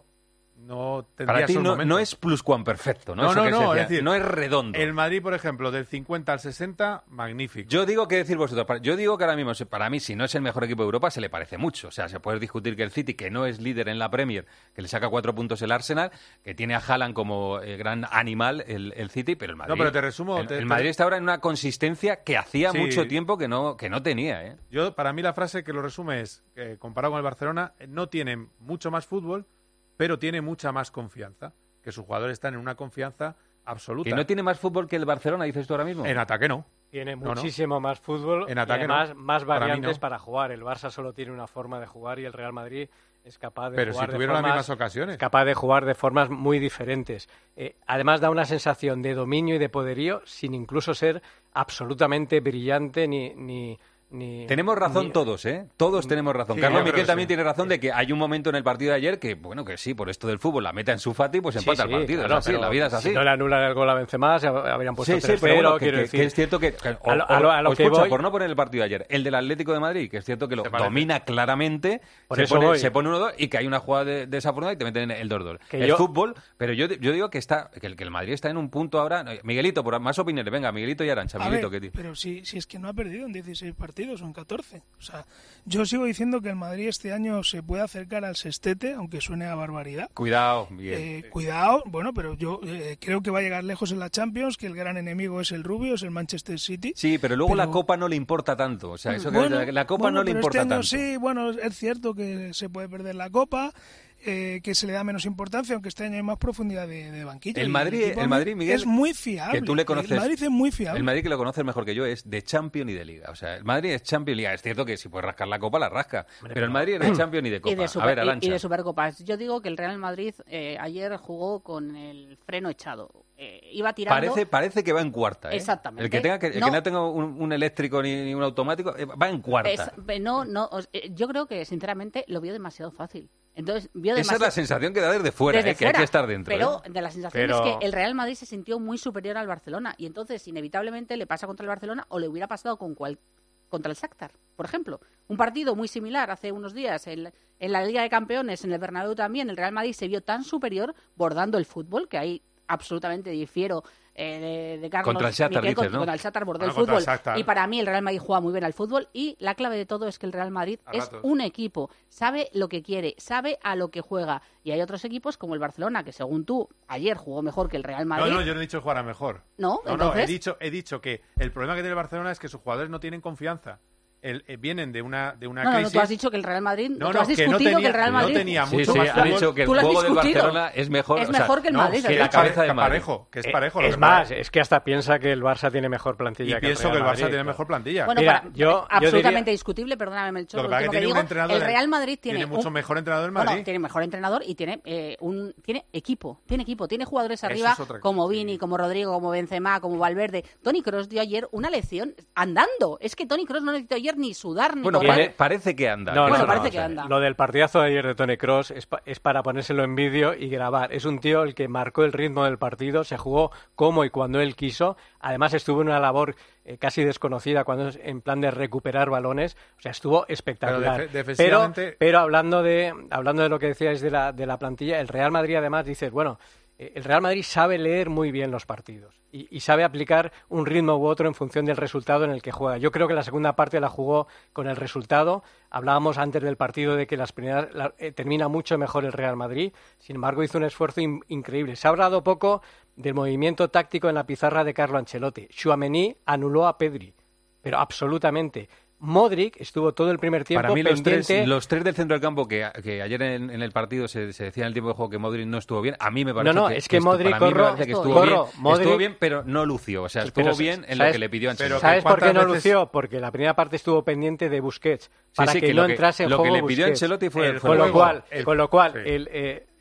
no tendría Para ti esos no, momentos. no es pluscuamperfecto, ¿no? No, Eso no, que se no, decía, es decir, no es redondo. El Madrid, por ejemplo, del cincuenta al sesenta, magnífico. Yo digo que decir vosotros, para- yo digo que ahora mismo, se- para mí, si no es el mejor equipo de Europa, se le parece mucho. O sea, se puede discutir que el City, que no es líder en la Premier, que le saca cuatro puntos el Arsenal, que tiene a Haaland como eh, gran animal el, el City, pero el Madrid... No, pero te resumo, El, te- el te- Madrid está ahora en una consistencia que hacía Sí. mucho tiempo que no, que no tenía, ¿eh? Yo, para mí la frase que lo resume es, eh, comparado con el Barcelona, eh, no tienen mucho más fútbol, pero tiene mucha más confianza. Que sus jugadores están en una confianza absoluta. ¿Que no tiene más fútbol que el Barcelona, dices tú ahora mismo? En ataque no. Tiene No, no. muchísimo más fútbol En ataque y además no. más Para mí variantes no. para jugar. El Barça solo tiene una forma de jugar y el Real Madrid es capaz de Pero jugar si de tuvieron las formas- mismas ocasiones. es capaz de jugar de formas muy diferentes. Eh, además da una sensación de dominio y de poderío sin incluso ser absolutamente brillante ni... ni Ni, Tenemos razón ni- todos, ¿eh? Todos tenemos razón. Sí, Carlos yo creo Miquel que también sí. tiene razón de que hay un momento en el partido de ayer que, bueno, que sí, por esto del fútbol, la meta en su Fati, pues Sí, empata sí, el partido. claro, es así, pero la vida es así. Si no le anulan el gol a Benzema, se habrían puesto Sí, sí, tres pero cero, bueno, que, quiero que- decir. que es cierto que... que- o- A lo- a lo- a lo o que escucha, voy- por no poner el partido de ayer, el del Atlético de Madrid, que es cierto que lo parece? domina claramente, Por se eso pone, voy. se pone uno dos y que hay una jugada de- desafortunada y te meten el dos dos. Que Es yo- fútbol, pero yo, yo digo que está que el, que el Madrid está en un punto ahora... Miguelito, por más opiniones, venga, Miguelito y Arancha. A Miguelito, ver, ¿qué ti- pero si, si es que no ha perdido en dieciséis partidos o en catorce. O sea, yo sigo diciendo que el Madrid este año se puede acercar al sextete, aunque suene a barbaridad. Cuidado, Miguel. Eh, cuidado, bueno, pero yo eh, creo que va a llegar lejos en la Champions, que el gran enemigo es el Rubio, es el Manchester City. Sí, pero luego la pero- Copa no le importa tanto. O sea, eso que Bueno, la, la Copa bueno, no le pero importa este año tanto. sí, bueno, es cierto que se puede perder la Copa, eh, que se le da menos importancia, aunque este año hay más profundidad de, de banquillo. El y Madrid, equipo el Madrid, Miguel, es muy fiable. que tú le conoces. El Madrid es muy fiable. El Madrid que lo conoces mejor que yo es de Champions y de Liga. O sea, el Madrid es Champions y Liga. Es cierto que si puedes rascar la Copa, la rasca. Pero el Madrid es de Champions y de Copa. Y de, A super- ver, y- Arantxa. y de Supercopas. Yo digo que el Real Madrid eh, ayer jugó con el freno echado. Eh, iba tirando... Parece, parece que va en cuarta. ¿eh? Exactamente. El que, tenga que, el No. que no tenga un, un eléctrico ni, ni un automático eh, va en cuarta. Es- eh, no, no, os- eh, yo creo que sinceramente lo vio demasiado fácil. Entonces, vio Esa es demasiado... la sensación que da desde fuera, Desde eh, que hay fuera, que estar dentro. Pero ¿eh? de la sensación Pero- es que el Real Madrid se sintió muy superior al Barcelona y entonces inevitablemente le pasa contra el Barcelona o le hubiera pasado con cual, contra el Shakhtar, por ejemplo. Un partido muy similar hace unos días en, en la Liga de Campeones, en el Bernabéu también, el Real Madrid se vio tan superior bordando el fútbol, que ahí absolutamente difiero eh, de, de Carlos Contra el Shakhtar, Miquel, dices, con- ¿no? contra el Shakhtar bordó Bueno, el contra el fútbol. Shakhtar. Y para mí el Real Madrid juega muy bien al fútbol y la clave de todo es que el Real Madrid A es ratos. un equipo, sabe lo que quiere, sabe a lo que juega. Y hay otros equipos como el Barcelona, que según tú, ayer jugó mejor que el Real Madrid. No, no, yo no he dicho que jugara mejor. No, no, entonces- he dicho, he dicho que el problema que tiene el Barcelona es que sus jugadores no tienen confianza. El- eh, vienen de una, de una No, no, no, crisis. tú has dicho que el Real Madrid, No, tú no, has que discutido no tenía, que el Real Madrid no tenía Sí, mucho sí, más ha fútbol. dicho que el Tú lo has juego del discutido. Barcelona es mejor. Es o sea, mejor que el no, Madrid. que has es dicho. parejo, cabeza de que es Madrid. parejo, que es parejo. lo Es que más, pasa. es que hasta piensa que el Barça tiene mejor plantilla Y que pienso que el Real Barça Madrid. tiene mejor plantilla. Bueno, Mira, para- yo- yo absolutamente diría- discutible, perdóname, Melchor, Lo que lo pasa es último que que tiene un digo, entrenador- el Real Madrid tiene, tiene mucho un- mejor entrenador el Bueno, Madrid. tiene mejor entrenador y tiene eh, un tiene equipo, tiene equipo, tiene jugadores Eso arriba es otra cosa, como sí. Vini, como Rodrigo, como Benzema, como Valverde. Toni Kroos dio ayer una lección andando. Es que Toni Kroos no necesitó ayer ni sudar ni Bueno, correr. pare- parece que anda. No, Bueno, no, no, parece o que sea, anda. Lo del partidazo de ayer de Toni Kroos es, pa- es para ponérselo en vídeo y grabar. Es un tío el que marcó el ritmo del partido, se jugó como y cuando él quiso. Además estuvo en una labor eh, casi desconocida cuando es en plan de recuperar balones. O sea, estuvo espectacular. Pero defe- pero, defensivamente- pero hablando de hablando de lo que decíais de la, de la plantilla, el Real Madrid además dices, bueno, eh, el Real Madrid sabe leer muy bien los partidos y, y sabe aplicar un ritmo u otro en función del resultado en el que juega. Yo creo que la segunda parte la jugó con el resultado. Hablábamos antes del partido de que las primeras la- eh, termina mucho mejor el Real Madrid. Sin embargo, hizo un esfuerzo in- increíble. Se ha hablado poco del movimiento táctico en la pizarra de Carlo Ancelotti. Tchouaméni anuló a Pedri, pero absolutamente. Modric estuvo todo el primer tiempo Para mí los pendiente... tres, los tres del centro del campo que, que ayer en, en el partido se, se decía en el tiempo de juego que Modric no estuvo bien, a mí me parece No, no, que, es que esto- Modric, para mí me corro, parece que estuvo, corro, bien, Modric- estuvo bien, pero no lució, o sea, estuvo Pero, bien en lo ¿sabes- que le pidió Ancelotti. ¿Sabes por qué no cuántas veces- lució? Porque la primera parte estuvo pendiente de Busquets para sí, que, que no lo que- entrase en lo que juego le pidió Busquets. Ancelotti fue- El- fue con el lo juego. cual, El- con lo cual sí. el eh,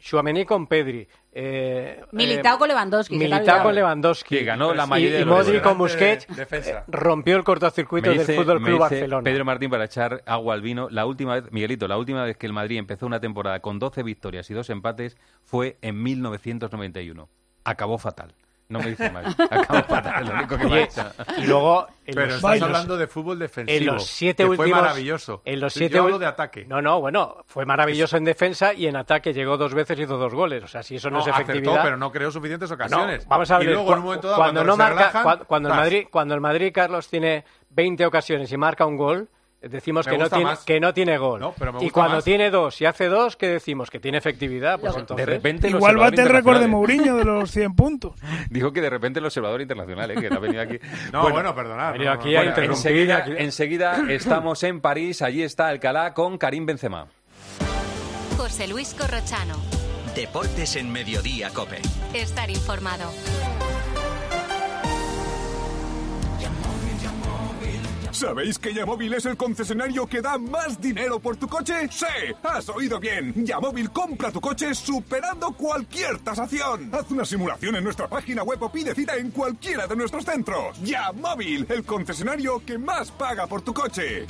Tchouaméni con Pedri. Eh, Militao eh, con Lewandowski. Militao con Lewandowski. Que ganó la mayoría y, de y los Modric con goles. Busquets. De- defensa. eh, rompió el cortocircuito Me del dice- Fútbol me Club dice Barcelona. Pedro Martín, para echar agua al vino, la última vez, Miguelito, la última vez que el Madrid empezó una temporada con doce victorias y dos empates fue en mil novecientos noventa y uno. Acabó fatal. No me dices más. Acabó fatal, es lo único que me ha Oye, hecho. y luego en Pero los, estás en los- hablando de fútbol defensivo. en los siete que últimos fue maravilloso. En los Yo siete hablo ul- de ataque. No, no, bueno, fue maravilloso en defensa y en ataque llegó dos veces y hizo dos goles. O sea, si eso no, es acertó, efectividad. pero no creó suficientes ocasiones. No, vamos a ver, y luego, en un momento dado, cuando, cuando, no se marca, relajan, cuando, cuando el ¡tas! Madrid, cuando el Madrid, Carlos, tiene veinte ocasiones y marca un gol, decimos Me que no, gusta tiene, más. que no tiene gol. No, pero me y gusta cuando más. tiene dos y hace dos, ¿qué decimos? Que tiene efectividad. Pues De entonces, repente el Igual observador bate el récord de internacional, Mourinho de los cien puntos. ¿eh? Dijo que de repente el observador internacional, ¿eh? Que ha venido aquí. No, bueno, perdonad, ha venido no, aquí no, a bueno, interrumpir. Enseguida, aquí- enseguida estamos en París, allí está Alcalá con Karim Benzema. José Luis Corrochano. Deportes en Mediodía, COPE. Estar informado. ¿Sabéis que Yamóvil es el concesionario que da más dinero por tu coche? ¡Sí! ¡Has oído bien! Yamóvil compra tu coche superando cualquier tasación. Haz una simulación en nuestra página web o pide cita en cualquiera de nuestros centros. Yamóvil, el concesionario que más paga por tu coche.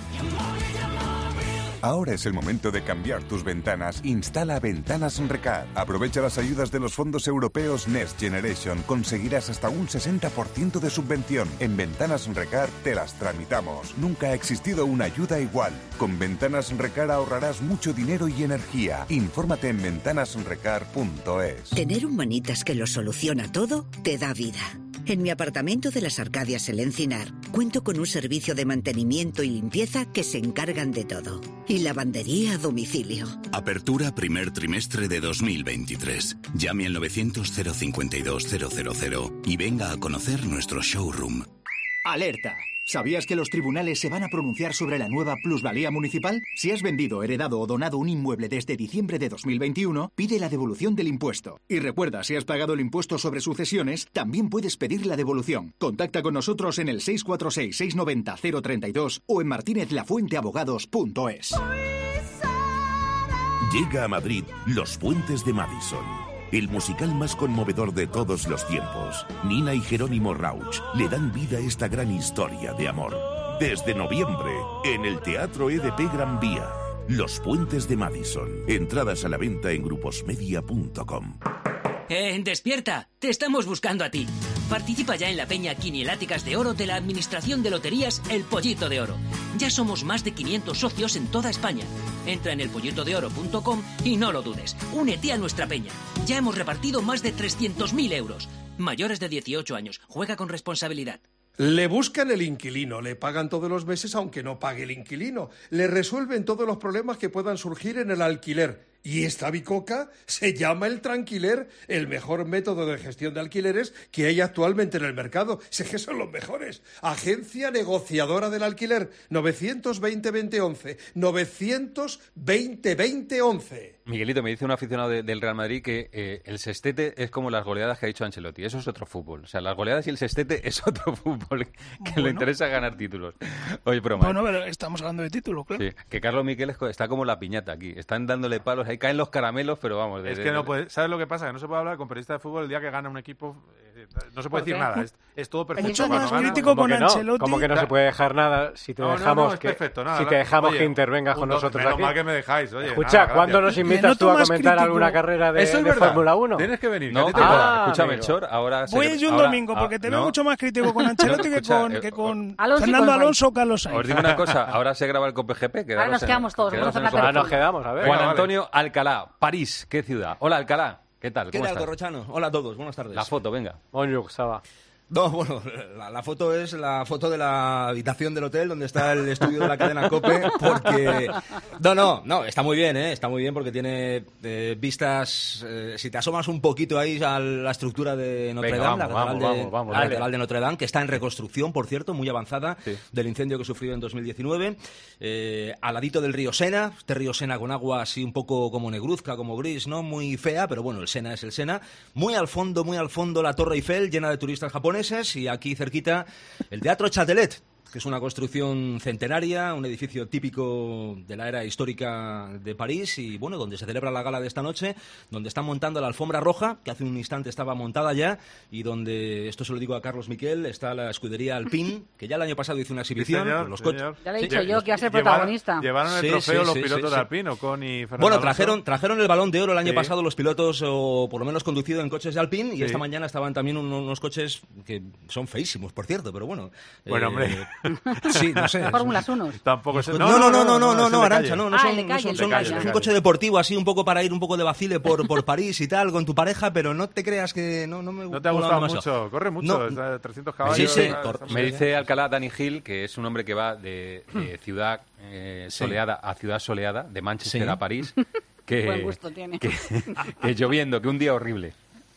Ahora es el momento de cambiar tus ventanas. Instala Ventanas Recar. Aprovecha las ayudas de los fondos europeos Next Generation. Conseguirás hasta un sesenta por ciento de subvención. En Ventanas Recar te las tramitamos. Nunca ha existido una ayuda igual. Con Ventanas Recar ahorrarás mucho dinero y energía. Infórmate en ventanas recar punto es. Tener un manitas que lo soluciona todo te da vida. En mi apartamento de las Arcadias El Encinar cuento con un servicio de mantenimiento y limpieza que se encargan de todo. Y lavandería a domicilio. Apertura primer trimestre de dos mil veintitrés. Llame al novecientos cero cincuenta y dos cero cero cero y venga a conocer nuestro showroom. Alerta. ¿Sabías que los tribunales se van a pronunciar sobre la nueva plusvalía municipal? Si has vendido, heredado o donado un inmueble desde diciembre de dos mil veintiuno, pide la devolución del impuesto. Y recuerda, si has pagado el impuesto sobre sucesiones, también puedes pedir la devolución. Contacta con nosotros en el seis cuatro seis, seis nueve cero, cero tres dos o en martinez lafuente abogados punto es. Llega a Madrid Los Puentes de Madison, el musical más conmovedor de todos los tiempos. Nina y Jerónimo Rauch le dan vida a esta gran historia de amor. Desde noviembre, en el Teatro E D P Gran Vía. Los Puentes de Madison. Entradas a la venta en gruposmedia punto com. Eh, despierta, te estamos buscando a ti. Participa ya en la peña Quinieláticas de Oro de la Administración de Loterías El Pollito de Oro. Ya somos más de quinientos socios en toda España. Entra en el pollito de oro punto com y no lo dudes. Únete a nuestra peña. Ya hemos repartido más de trescientos mil euros. Mayores de dieciocho años. Juega con responsabilidad. Le buscan el inquilino, le pagan todos los meses aunque no pague el inquilino. Le resuelven todos los problemas que puedan surgir en el alquiler. Y esta bicoca se llama el Tranquiler, el mejor método de gestión de alquileres que hay actualmente en el mercado. Sé que son los mejores. Agencia negociadora del alquiler, novecientos veinte, veinte once. novecientos veinte, veinte once. Miguelito, me dice un aficionado de- del Real Madrid que eh, el sextete es como las goleadas que ha dicho Ancelotti. Eso es otro fútbol. O sea, las goleadas y el sextete es otro fútbol que le Bueno. interesa ganar títulos. Oye, broma. Bueno, pero estamos hablando de título, claro. Sí, que Carlos Miquel es co- está como la piñata aquí. Están dándole palos, ahí caen los caramelos, pero vamos. de- Es de- que no de- puede, ¿sabes lo que pasa? Que no se puede hablar con periodistas de fútbol el día que gana un equipo. eh, no se puede ¿Por decir qué? nada. Es, es todo perfecto. Mucho Cuando más gana- crítico con que no? Ancelotti. ¿Cómo que no se puede dejar nada si te No, no, dejamos no, es que perfecto, nada, si te la- dejamos oye, que intervengas un con dos- nosotros menos aquí? mal que me dejáis, oye, Escucha, nada, ¿cuándo gracias. nos Me invitas noto tú a más comentar crítico. alguna carrera de, Eso es de verdad. Fórmula uno? Tienes que venir. que No, a ti te ahora, mola. escúchame, amigo. Chor, ahora... se- Voy a ir un ahora- domingo porque ah, te veo no. mucho más crítico con Ancelotti que escucha, con, eh, que con Alonso y Fernando con Alonso o Carlos Sainz. Os digo una cosa, ahora se graba el Cope G P. Ahora nos quedamos todos, vamos a hablar de Ah, nos fútbol. quedamos, a ver. Juan Venga, vale. Antonio Alcalá, París, ¿qué ciudad? Hola, Alcalá, ¿qué tal? ¿Qué ¿Cómo tal, estás? Corrochano? Hola a todos, buenas tardes. La foto, venga. Bonjour, ça va. No, bueno, la, la foto es la foto de la habitación del hotel donde está el estudio de la cadena COPE, porque... No, no, no, está muy bien, ¿eh? Está muy bien porque tiene eh, vistas... eh, si te asomas un poquito ahí a la estructura de Notre Venga, Dame, la vamos, catedral, vamos, de, vamos, vamos, la dale. catedral de Notre Dame, que está en reconstrucción, por cierto, muy avanzada, Sí. del incendio que sufrió en dos mil diecinueve, eh, al ladito del río Sena, este río Sena con agua así un poco como negruzca, como gris, ¿no? Muy fea, pero bueno, el Sena es el Sena. Muy al fondo, muy al fondo la Torre Eiffel, llena de turistas japoneses, y aquí cerquita el Teatro Châtelet. que es una construcción centenaria, un edificio típico de la era histórica de París y, bueno, donde se celebra la gala de esta noche, donde están montando la alfombra roja, que hace un instante estaba montada ya, y donde, esto se lo digo a Carlos Miquel, está la escudería Alpine, que ya el año pasado hizo una exhibición Sí, señor, con los sí, coches. señor. Ya le he dicho Sí, yo los- que iba a ser Llevaron- protagonista. Llevaron el Sí, trofeo sí, los sí, pilotos sí, de sí. Alpine, Ocon y Fernando Bueno, Alonso. trajeron, trajeron el Balón de Oro el año Sí. pasado los pilotos, o por lo menos conducido en coches de Alpine, y Sí. esta mañana estaban también unos, unos coches que son feísimos, por cierto, pero bueno. Bueno, Eh, hombre. Sí, no sé. Fórmulas uno. Tampoco es... No, no, no, no, no, no, no, es el de Arantxa, calle. no, no Ah, son, el de no calle, son- el de son- calle, es de un calle. coche deportivo así, un poco para ir un poco de vacile por, por París y tal, con tu pareja, pero no te creas que no, no me No te ha mola gustado demasiado. mucho, corre mucho, No. está de trescientos caballos. Sí, sí, está- cor- está muy Me bien. dice Alcalá Dani Gil, que es un hombre que va de, de ciudad eh, soleada a ciudad soleada, de Manchester Sí. a París, que, Buen gusto tiene. que, que lloviendo, que un día horrible.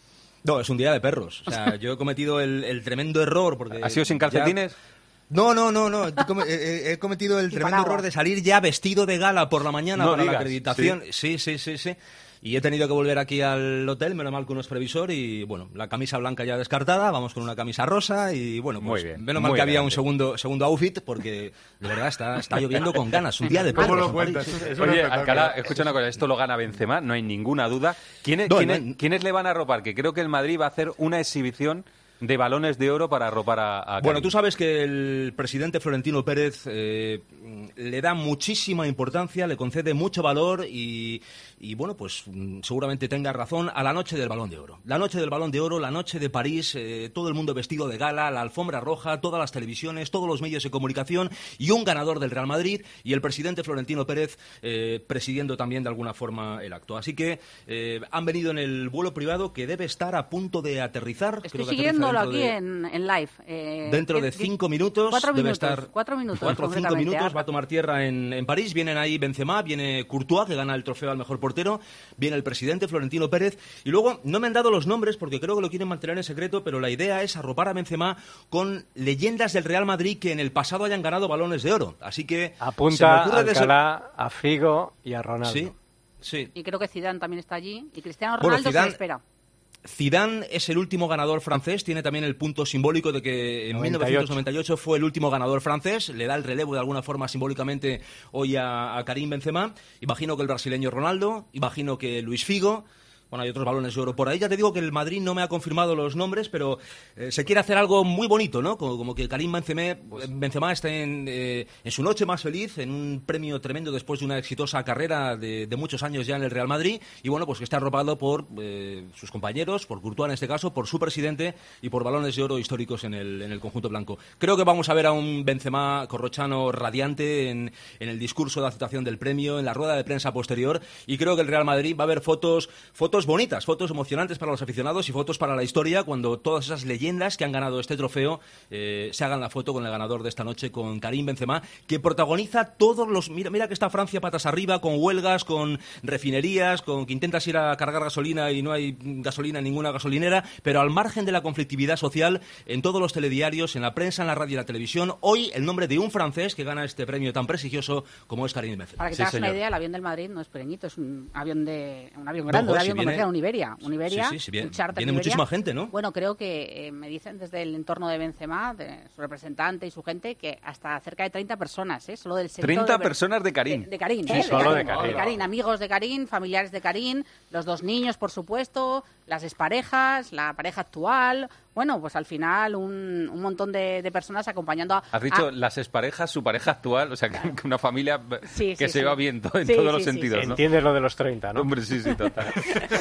No, es un día de perros. O sea, yo he cometido el, el tremendo error porque... ¿Has sido sin ya- calcetines? No, no, no, no. He come- He, he cometido el Y tremendo paraguas. error de salir ya vestido de gala por la mañana No para digas, la acreditación. Sí, sí, sí, sí. Y he tenido que volver aquí al hotel, menos mal con unos previsor y, bueno, la camisa blanca ya descartada, vamos con una camisa rosa y, bueno, pues Muy bien, menos mal muy que había un elegante. segundo segundo outfit porque, de verdad, está, está lloviendo con ganas. Un día de ¿Cómo perros lo en cuentas? París. Es un Oye, espectáculo. Alcalá, escucha una cosa, esto lo gana Benzema, no hay ninguna duda. ¿Quiénes, No, quiénes- no hay- quiénes le van a arropar? Que creo que el Madrid va a hacer una exhibición de balones de oro para arropar a, a Bueno, Karim. tú sabes que el presidente Florentino Pérez eh, le da muchísima importancia, le concede mucho valor y, y, bueno, pues mm, seguramente tenga razón a la noche del Balón de Oro. La noche del Balón de Oro, la noche de París, eh, todo el mundo vestido de gala, la alfombra roja, todas las televisiones, todos los medios de comunicación y un ganador del Real Madrid y el presidente Florentino Pérez eh, presidiendo también de alguna forma el acto. Así que eh, han venido en el vuelo privado que debe estar a punto de aterrizar. Estoy Creo que aterriza siguiéndolo dentro aquí de- en, en live. eh, Dentro ¿qué- de qué- cinco minutos Cuatro debe minutos. estar Cuatro minutos. cuatro o cinco concretamente. minutos va a Ah, tomar tierra en, en París. Vienen ahí Benzema, viene Courtois, que gana el trofeo al mejor portero, viene el presidente Florentino Pérez y luego no me han dado los nombres porque creo que lo quieren mantener en secreto, pero la idea es arropar a Benzema con leyendas del Real Madrid que en el pasado hayan ganado balones de oro. Así que se me Apunta a ocurre de ser- Alcalá, a Figo y a Ronaldo. Sí, sí. Y creo que Zidane también está allí. Y Cristiano Bueno, Ronaldo se Zidane- le espera. Zidane es el último ganador francés, tiene también el punto simbólico de que en noventa y ocho. mil novecientos noventa y ocho fue el último ganador francés, le da el relevo de alguna forma simbólicamente hoy a, a Karim Benzema. Imagino que el brasileño Ronaldo, imagino que Luis Figo. Bueno, hay otros balones de oro por ahí. Ya te digo que el Madrid no me ha confirmado los nombres, pero eh, se quiere hacer algo muy bonito, ¿no? Como, como que Karim Benzema, Benzema está en, eh, en su noche más feliz, en un premio tremendo después de una exitosa carrera de, de muchos años ya en el Real Madrid. Y bueno, pues que está arropado por eh, sus compañeros, por Courtois en este caso, por su presidente y por balones de oro históricos en el, en el conjunto blanco. Creo que vamos a ver a un Benzema corrochano radiante en, en el discurso de aceptación del premio, en la rueda de prensa posterior. Y creo que el Real Madrid va a haber fotos, fotos bonitas, fotos emocionantes para los aficionados y fotos para la historia cuando todas esas leyendas que han ganado este trofeo eh, se hagan la foto con el ganador de esta noche, con Karim Benzema, que protagoniza todos los... Mira, mira que está Francia patas arriba, con huelgas, con refinerías, con que intentas ir a cargar gasolina y no hay gasolina en ninguna gasolinera, pero al margen de la conflictividad social, en todos los telediarios, en la prensa, en la radio y la televisión, hoy el nombre de un francés que gana este premio tan prestigioso como es Karim Benzema. Para que te Sí, hagas una señor. idea, el avión del Madrid no es pequeñito, es un avión de un avión No, grande, un si avión viene- comercial, un Iberia. Un Iberia, Sí, sí, sí, viene- un charter viene Iberia. muchísima gente, ¿no? Bueno, creo que eh, me dicen desde el entorno de Benzema, de su representante y su gente, que hasta cerca de treinta personas, ¿eh? Solo del sector treinta de- personas de Karim. De, de Karim, Sí, ¿eh? solo de Karim. amigos de Karim, familiares de Karim, los dos niños, por supuesto, las exparejas, la pareja actual. Bueno, pues al final un, un montón de, de personas acompañando a... Has dicho a- las exparejas, su pareja actual, o sea, que, que una familia Sí, que sí, se sí. va bien to- en Sí, todos sí, los sí, sentidos, sí. ¿no? Entiendes lo de los treinta, ¿no? Hombre, sí, sí, total.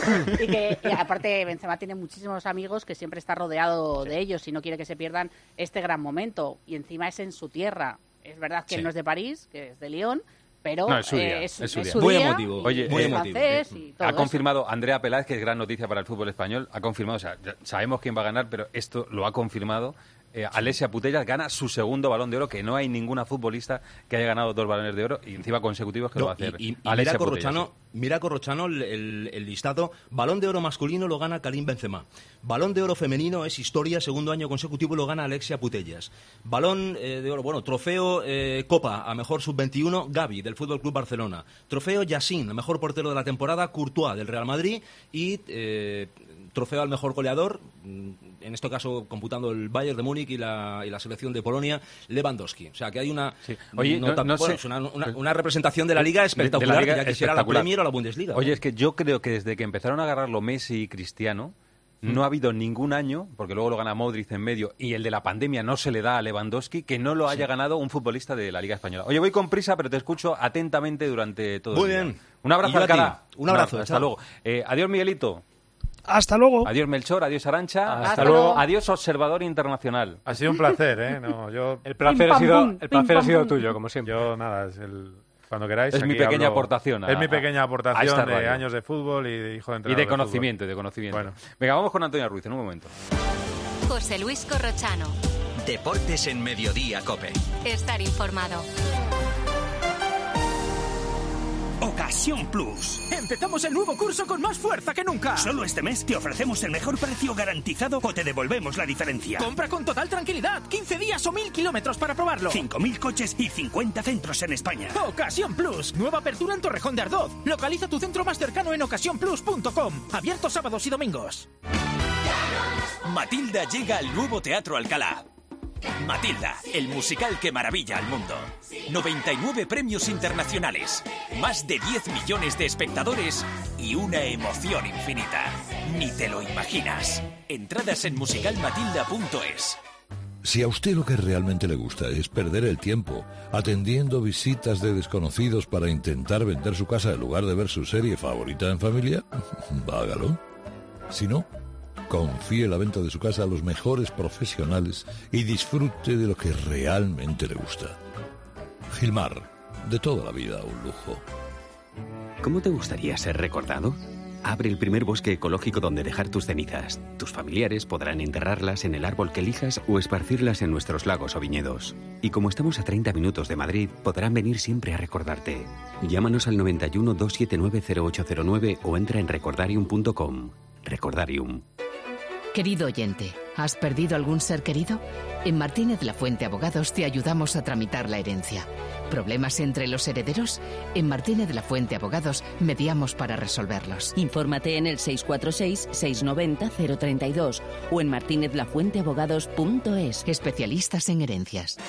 y que y aparte Benzema tiene muchísimos amigos que siempre está rodeado de ellos y no quiere que se pierdan este gran momento. Y encima es en su tierra. Es verdad que Sí. no es de París, que es de Lyon, pero No, es su eh, día, es, es su es día. su Muy día emotivo. y Oye, es muy francés y todo Ha eso. confirmado Andrea Peláez, que es gran noticia para el fútbol español, ha confirmado, o sea, ya sabemos quién va a ganar, pero esto lo ha confirmado. Eh, Alessia Putellas gana su segundo Balón de Oro, que no hay ninguna futbolista que haya ganado dos balones de oro y encima consecutivos que No, lo va a hacer. y, y- y Alessia mira, Putellas, Corrochano, sí. mira, Corrochano, el, el, el listado. Balón de oro masculino lo gana Karim Benzema. Balón de oro femenino es historia, segundo año consecutivo lo gana Alexia Putellas. Balón eh, de oro, bueno, trofeo eh, Copa a mejor sub veintiuno, Gavi, del Fútbol Club Barcelona. Trofeo Yassin, mejor portero de la temporada, Courtois, del Real Madrid. Y eh, trofeo al mejor goleador, en este caso computando el Bayern de Múnich y la, y la selección de Polonia, Lewandowski. O sea, que hay una, sí. Oye, nota, no, no bueno, sé, es una, una, una representación de la Liga espectacular, de la Liga que ya quisiera la Premier o la Bundesliga. Oye, ¿no? es que yo creo que desde que empezaron a agarrarlo Messi y Cristiano, mm. no ha habido ningún año, porque luego lo gana Modric en medio, y el de la pandemia no se le da a Lewandowski, que no lo haya sí. ganado un futbolista de la Liga Española. Oye, voy con prisa, pero te escucho atentamente durante todo Muy el día. bien. Un abrazo, Alcalá. Un abrazo. No, hasta luego. Eh, adiós, Miguelito. Hasta luego. Adiós, Melchor. Adiós, Arancha. Hasta, Hasta luego. Adiós, observador internacional. Ha sido un placer, ¿eh? No, yo... El placer, ha sido, el placer ha sido tuyo, como siempre. Yo, nada, es el... Cuando queráis. Es mi pequeña hablo... aportación. A, es mi pequeña aportación a de años de fútbol y de hijo de entrenador. Y de conocimiento, de, de conocimiento. Bueno. Venga, vamos con Antonio Ruiz en un momento. José Luis Corrochano. Deportes en Mediodía, COPE. Estar informado. Ocasión Plus. Empezamos el nuevo curso con más fuerza que nunca. Solo este mes te ofrecemos el mejor precio garantizado o te devolvemos la diferencia. Compra con total tranquilidad. quince días o mil kilómetros para probarlo. cinco mil coches y cincuenta centros en España. Ocasión Plus. Nueva apertura en Torrejón de Ardoz. Localiza tu centro más cercano en ocasión plus punto com. Abierto sábados y domingos. Matilda llega al nuevo Teatro Alcalá. Matilda, el musical que maravilla al mundo. noventa y nueve premios internacionales, más de diez millones de espectadores y una emoción infinita. Ni te lo imaginas. Entradas en musical matilda punto es. Si a usted lo que realmente le gusta es perder el tiempo atendiendo visitas de desconocidos para intentar vender su casa en lugar de ver su serie favorita en familia, hágalo. Si no, confíe la venta de su casa a los mejores profesionales y disfrute de lo que realmente le gusta. Gilmar, de toda la vida un lujo. ¿Cómo te gustaría ser recordado? Abre el primer bosque ecológico donde dejar tus cenizas. Tus familiares podrán enterrarlas en el árbol que elijas o esparcirlas en nuestros lagos o viñedos. Y como estamos a treinta minutos de Madrid, podrán venir siempre a recordarte. Llámanos al noventa y uno, dos siete nueve, cero ocho cero nueve o entra en recordarium punto com. Recordarium. Querido oyente, ¿has perdido algún ser querido? En Martínez La Fuente Abogados te ayudamos a tramitar la herencia. ¿Problemas entre los herederos? En Martínez La Fuente Abogados mediamos para resolverlos. Infórmate en el seis cuatro seis, seis nueve cero, cero tres dos o en martinez la fuente abogados punto es. Especialistas en herencias.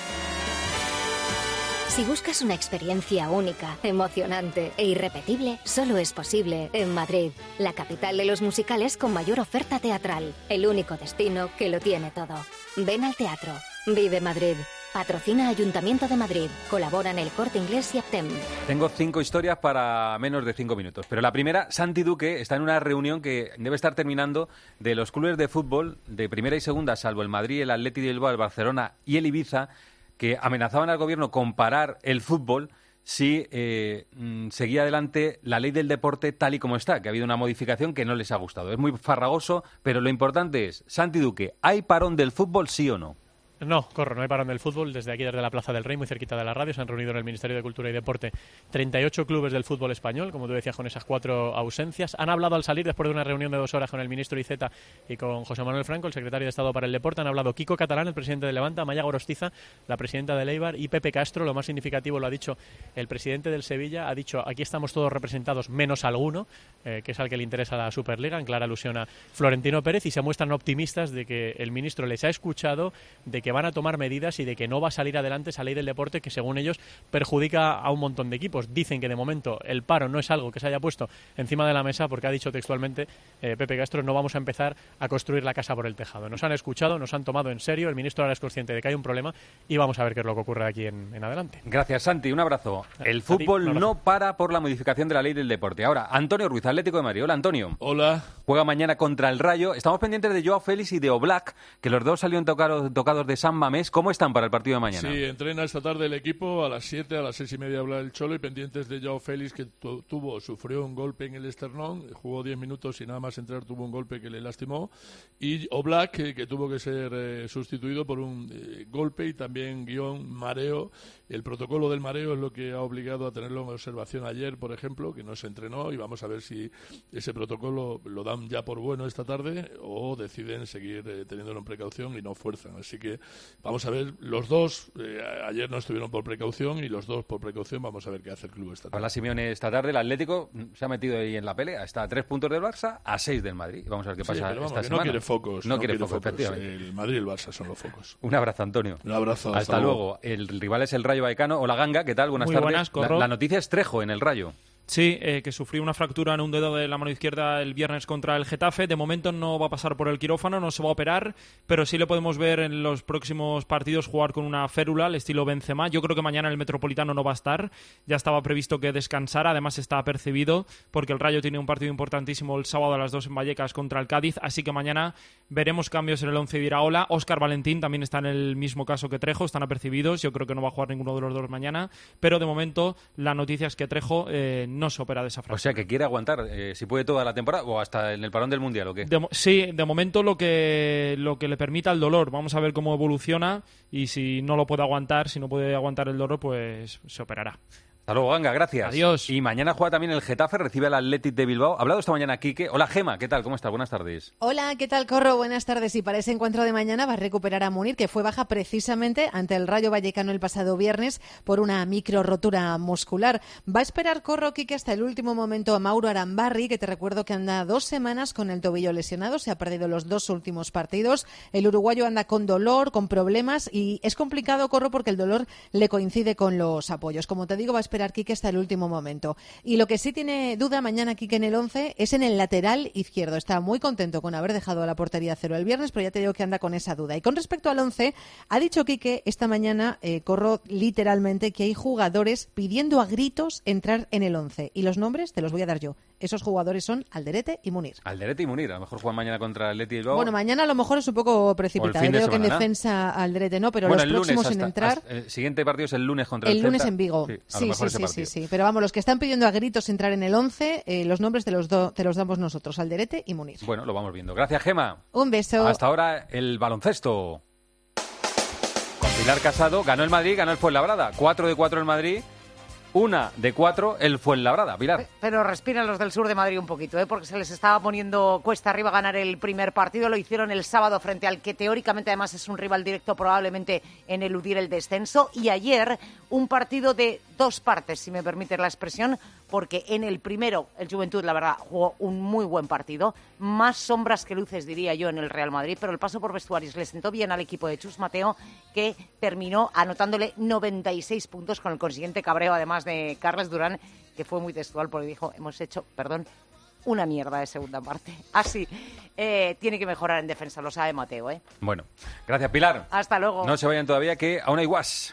Si buscas una experiencia única, emocionante e irrepetible, solo es posible en Madrid, la capital de los musicales con mayor oferta teatral, el único destino que lo tiene todo. Ven al teatro. Vive Madrid. Patrocina Ayuntamiento de Madrid. Colaboran El Corte Inglés y Aptem. Tengo cinco historias para menos de cinco minutos. Pero la primera, Santi Duque está en una reunión que debe estar terminando de los clubes de fútbol de primera y segunda, salvo el Madrid, el Athletic de Bilbao, el Barcelona y el Ibiza, que amenazaban al gobierno con parar el fútbol si eh, seguía adelante la ley del deporte tal y como está, que ha habido una modificación que no les ha gustado. Es muy farragoso, pero lo importante es, Santi Duque, ¿hay parón del fútbol, sí o no? No, corro, no hay parón del fútbol. Desde aquí, desde la Plaza del Rey, muy cerquita de la radio, se han reunido en el Ministerio de Cultura y Deporte treinta y ocho clubes del fútbol español, como tú decías, con esas cuatro ausencias. Han hablado al salir, después de una reunión de dos horas con el ministro Iceta y con José Manuel Franco, el secretario de Estado para el Deporte. Han hablado Kiko Catalán, el presidente de Levante, Amaya Gorostiza, la presidenta del Eibar, y Pepe Castro. Lo más significativo lo ha dicho el presidente del Sevilla. Ha dicho, aquí estamos todos representados, menos alguno, eh, que es al que le interesa la Superliga, en clara alusión a Florentino Pérez, y se muestran optimistas de que el ministro les ha escuchado, de que van a tomar medidas y de que no va a salir adelante esa ley del deporte que, según ellos, perjudica a un montón de equipos. Dicen que de momento el paro no es algo que se haya puesto encima de la mesa, porque ha dicho textualmente eh, Pepe Castro, no vamos a empezar a construir la casa por el tejado. Nos han escuchado, nos han tomado en serio, el ministro ahora es consciente de que hay un problema y vamos a ver qué es lo que ocurre aquí en, en adelante. Gracias, Santi, un abrazo. El fútbol ti, no para por la modificación de la ley del deporte. Ahora, Antonio Ruiz, Atlético de Madrid. Hola, Antonio. Hola. Juega mañana contra el Rayo. Estamos pendientes de Joao Félix y de Oblak, que los dos salieron tocados, tocados de San Mamés. ¿Cómo están para el partido de mañana? Sí, entrena esta tarde el equipo a las siete, a las seis y media habla el Cholo y pendientes de Joao Félix, que tu, tuvo, sufrió un golpe en el esternón, jugó diez minutos y nada más entrar tuvo un golpe que le lastimó, y Oblak, que, que tuvo que ser eh, sustituido por un eh, golpe y también guión mareo. El protocolo del mareo es lo que ha obligado a tenerlo en observación ayer, por ejemplo, que no se entrenó, y vamos a ver si ese protocolo lo dan ya por bueno esta tarde o deciden seguir eh, teniéndolo en precaución y no fuerzan. Así que vamos a ver, los dos, eh, ayer no estuvieron por precaución y los dos por precaución, vamos a ver qué hace el club esta tarde. Habla Simeone esta tarde, el Atlético se ha metido ahí en la pelea, está a tres puntos del Barça, a seis del Madrid. Vamos a ver qué pasa sí, pero vamos, esta que semana. No quiere focos. No, no quiere, quiere focos, focos. efectivamente. El Madrid y el Barça son los focos. Un abrazo, Antonio. Un abrazo. Hasta, hasta luego. luego. El rival es el Rayo Vallecano. Hola, Ganga, ¿qué tal? Buenas Muy tardes. Buenas, la, la noticia es Trejo en el Rayo. Sí, eh, que sufrió una fractura en un dedo de la mano izquierda el viernes contra el Getafe. De momento no va a pasar por el quirófano, no se va a operar, pero sí le podemos ver en los próximos partidos jugar con una férula al estilo Benzema. Yo creo que mañana el Metropolitano no va a estar. Ya estaba previsto que descansara, además está apercibido porque el Rayo tiene un partido importantísimo el sábado a las dos en Vallecas contra el Cádiz, así que mañana veremos cambios en el once de Iraola. Óscar Valentín también está en el mismo caso que Trejo, están apercibidos. Yo creo que no va a jugar ninguno de los dos mañana, pero de momento la noticia es que Trejo eh, no se opera de esa fractura. O sea, que quiere aguantar, eh, si puede, toda la temporada o hasta en el parón del Mundial, ¿o qué? De, sí, de momento lo que, lo que le permita el dolor. Vamos a ver cómo evoluciona y si no lo puede aguantar, si no puede aguantar el dolor, pues se operará. Hasta luego, Ganga, gracias. Adiós. Y mañana juega también el Getafe, recibe al Athletic de Bilbao. Ha hablado esta mañana Quique. Hola, Gema, ¿qué tal? ¿Cómo estás? Buenas tardes. Hola, ¿qué tal, Corro? Buenas tardes. Y para ese encuentro de mañana va a recuperar a Munir, que fue baja precisamente ante el Rayo Vallecano el pasado viernes por una micro rotura muscular. Va a esperar, Corro, Quique, hasta el último momento a Mauro Arambarri, que te recuerdo que anda dos semanas con el tobillo lesionado, se ha perdido los dos últimos partidos. El uruguayo anda con dolor, con problemas, y es complicado, Corro, porque el dolor le coincide con los apoyos. Como te digo, va a esperar Quique hasta el último momento. Y lo que sí tiene duda mañana Quique en el once es en el lateral izquierdo. Está muy contento con haber dejado a la portería cero el viernes, pero ya te digo que anda con esa duda. Y con respecto al once, ha dicho Quique esta mañana, eh, Corro, literalmente, que hay jugadores pidiendo a gritos entrar en el once. Y los nombres te los voy a dar yo. Esos jugadores son Alderete y Munir. Alderete y Munir. A lo mejor juegan mañana contra el Athletic Bilbao. Bueno, mañana a lo mejor es un poco precipitado. Yo creo que en defensa Alderete no, pero bueno, los próximos hasta, en entrar... Hasta, el siguiente partido es el lunes contra el El lunes Celta. en Vigo. Sí, sí, sí, sí, sí, sí. Pero vamos, los que están pidiendo a gritos entrar en el once, eh, los nombres te los, do, te los damos nosotros, Alderete y Munir. Bueno, lo vamos viendo. Gracias, Gema. Un beso. Hasta ahora el baloncesto. Con Pilar Casado ganó el Madrid, ganó el Fuenlabrada. Cuatro de cuatro el Madrid. Una de cuatro el Fuenlabrada. Pilar. Pero respiran los del sur de Madrid un poquito, ¿eh? Porque se les estaba poniendo cuesta arriba ganar el primer partido. Lo hicieron el sábado frente al que teóricamente además es un rival directo probablemente en eludir el descenso. Y ayer un partido de dos partes, si me permites la expresión, porque en el primero el Juventud, la verdad, jugó un muy buen partido. Más sombras que luces, diría yo, en el Real Madrid, pero el paso por vestuarios le sentó bien al equipo de Chus Mateo, que terminó anotándole noventa y seis puntos con el consiguiente cabreo, además de Carles Durán, que fue muy textual porque dijo, hemos hecho, perdón, una mierda de segunda parte. Así, eh, tiene que mejorar en defensa, lo sabe Mateo, ¿eh? Bueno, gracias, Pilar. Hasta luego. No se vayan todavía, que aún hay guas.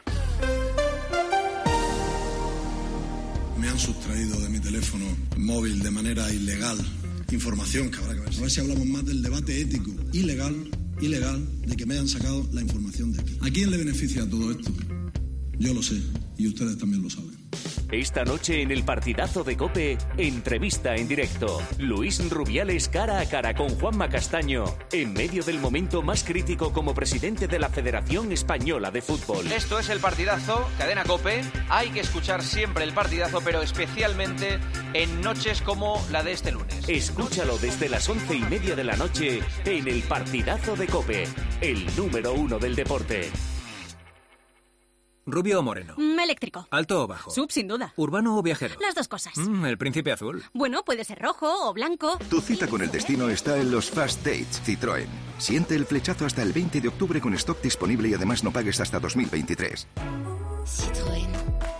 Me han sustraído de mi teléfono móvil de manera ilegal información que habrá que ver. A ver si hablamos más del debate ético, ilegal, ilegal, de que me hayan sacado la información de aquí. ¿A quién le beneficia todo esto? Yo lo sé, y ustedes también lo saben. Esta noche en el partidazo de COPE, entrevista en directo. Luis Rubiales cara a cara con Juanma Castaño, en medio del momento más crítico como presidente de la Federación Española de Fútbol. Esto es el partidazo, cadena COPE. Hay que escuchar siempre el partidazo, pero especialmente en noches como la de este lunes. Escúchalo desde las once y media de la noche en el partidazo de COPE, el número uno del deporte. ¿Rubio o moreno? Mm, eléctrico. ¿Alto o bajo? Sub, sin duda. ¿Urbano o viajero? Las dos cosas. Mm, el príncipe azul. Bueno, puede ser rojo o blanco. Tu cita con el destino está en los Fast Dates Citroën. Siente el flechazo hasta el veinte de octubre con stock disponible y además no pagues hasta dos mil veintitrés. Citroën.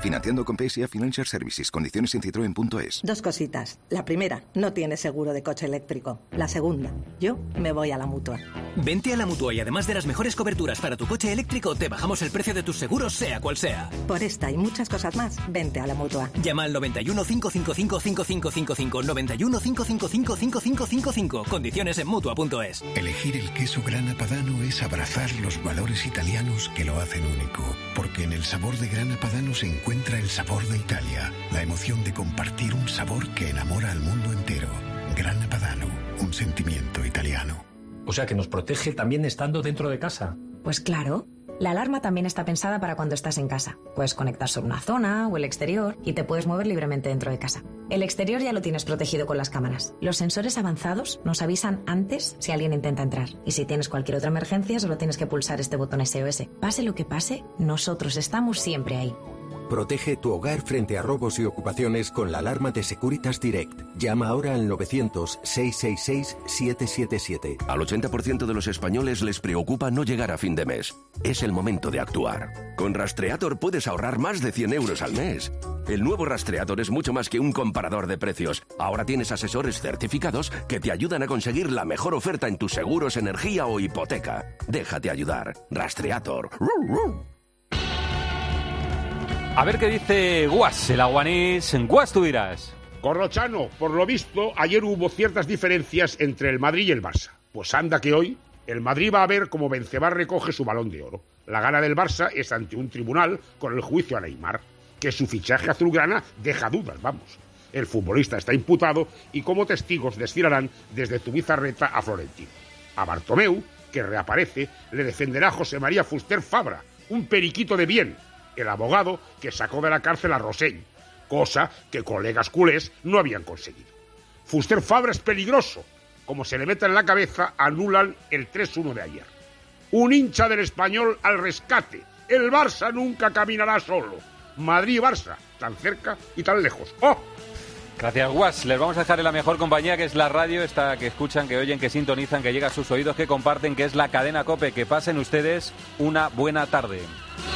Financiando con P S A Financial Services. Condiciones en citroen punto es. Dos cositas. La primera, no tienes seguro de coche eléctrico. La segunda, yo me voy a la Mutua. Vente a la Mutua y además de las mejores coberturas para tu coche eléctrico, te bajamos el precio de tus seguros, sea cual sea. Por esta y muchas cosas más, vente a la Mutua. Llama al noventa y uno, cinco cinco cinco, cinco cinco cinco cinco, noventa y uno, cinco cinco cinco, cinco cinco cinco cinco. Condiciones en Mutua punto es. Elegir el queso Grana Padano es abrazar los valores italianos que lo hacen único. Porque en el sabor de Grana Padano se encuentra el sabor de Italia. La emoción de compartir un sabor que enamora al mundo entero. Grana Padano, un sentimiento italiano. O sea que nos protege también estando dentro de casa. Pues claro. La alarma también está pensada para cuando estás en casa. Puedes conectar sobre una zona o el exterior y te puedes mover libremente dentro de casa. El exterior ya lo tienes protegido con las cámaras. Los sensores avanzados nos avisan antes si alguien intenta entrar. Y si tienes cualquier otra emergencia, solo tienes que pulsar este botón S O S. Pase lo que pase, nosotros estamos siempre ahí. Protege tu hogar frente a robos y ocupaciones con la alarma de Securitas Direct. Llama ahora al novecientos, seiscientos sesenta y seis, setecientos setenta y siete. Al ochenta por ciento de los españoles les preocupa no llegar a fin de mes. Es el momento de actuar. Con Rastreator puedes ahorrar más de cien euros al mes. El nuevo Rastreator es mucho más que un comparador de precios. Ahora tienes asesores certificados que te ayudan a conseguir la mejor oferta en tus seguros, energía o hipoteca. Déjate ayudar. Rastreator. A ver qué dice Guas, el aguanís. Guas, tú dirás. Corrochano, por lo visto, ayer hubo ciertas diferencias entre el Madrid y el Barça. Pues anda que hoy el Madrid va a ver cómo Benzema recoge su Balón de Oro. La gana del Barça es ante un tribunal con el juicio a Neymar, que su fichaje azulgrana deja dudas, vamos. El futbolista está imputado y como testigos desfilarán desde Zubizarreta a Florentino. A Bartomeu, que reaparece, le defenderá José María Fuster Fabra, un periquito de bien, el abogado que sacó de la cárcel a Rosell, cosa que colegas culés no habían conseguido. Fuster Fabra es peligroso. Como se le meta en la cabeza, anulan el tres uno de ayer. Un hincha del Español al rescate. El Barça nunca caminará solo. Madrid y Barça, tan cerca y tan lejos. ¡Oh! Gracias, Guas. Les vamos a dejar en la mejor compañía, que es la radio, esta que escuchan, que oyen, que sintonizan, que llega a sus oídos, que comparten, que es la cadena COPE. Que pasen ustedes una buena tarde.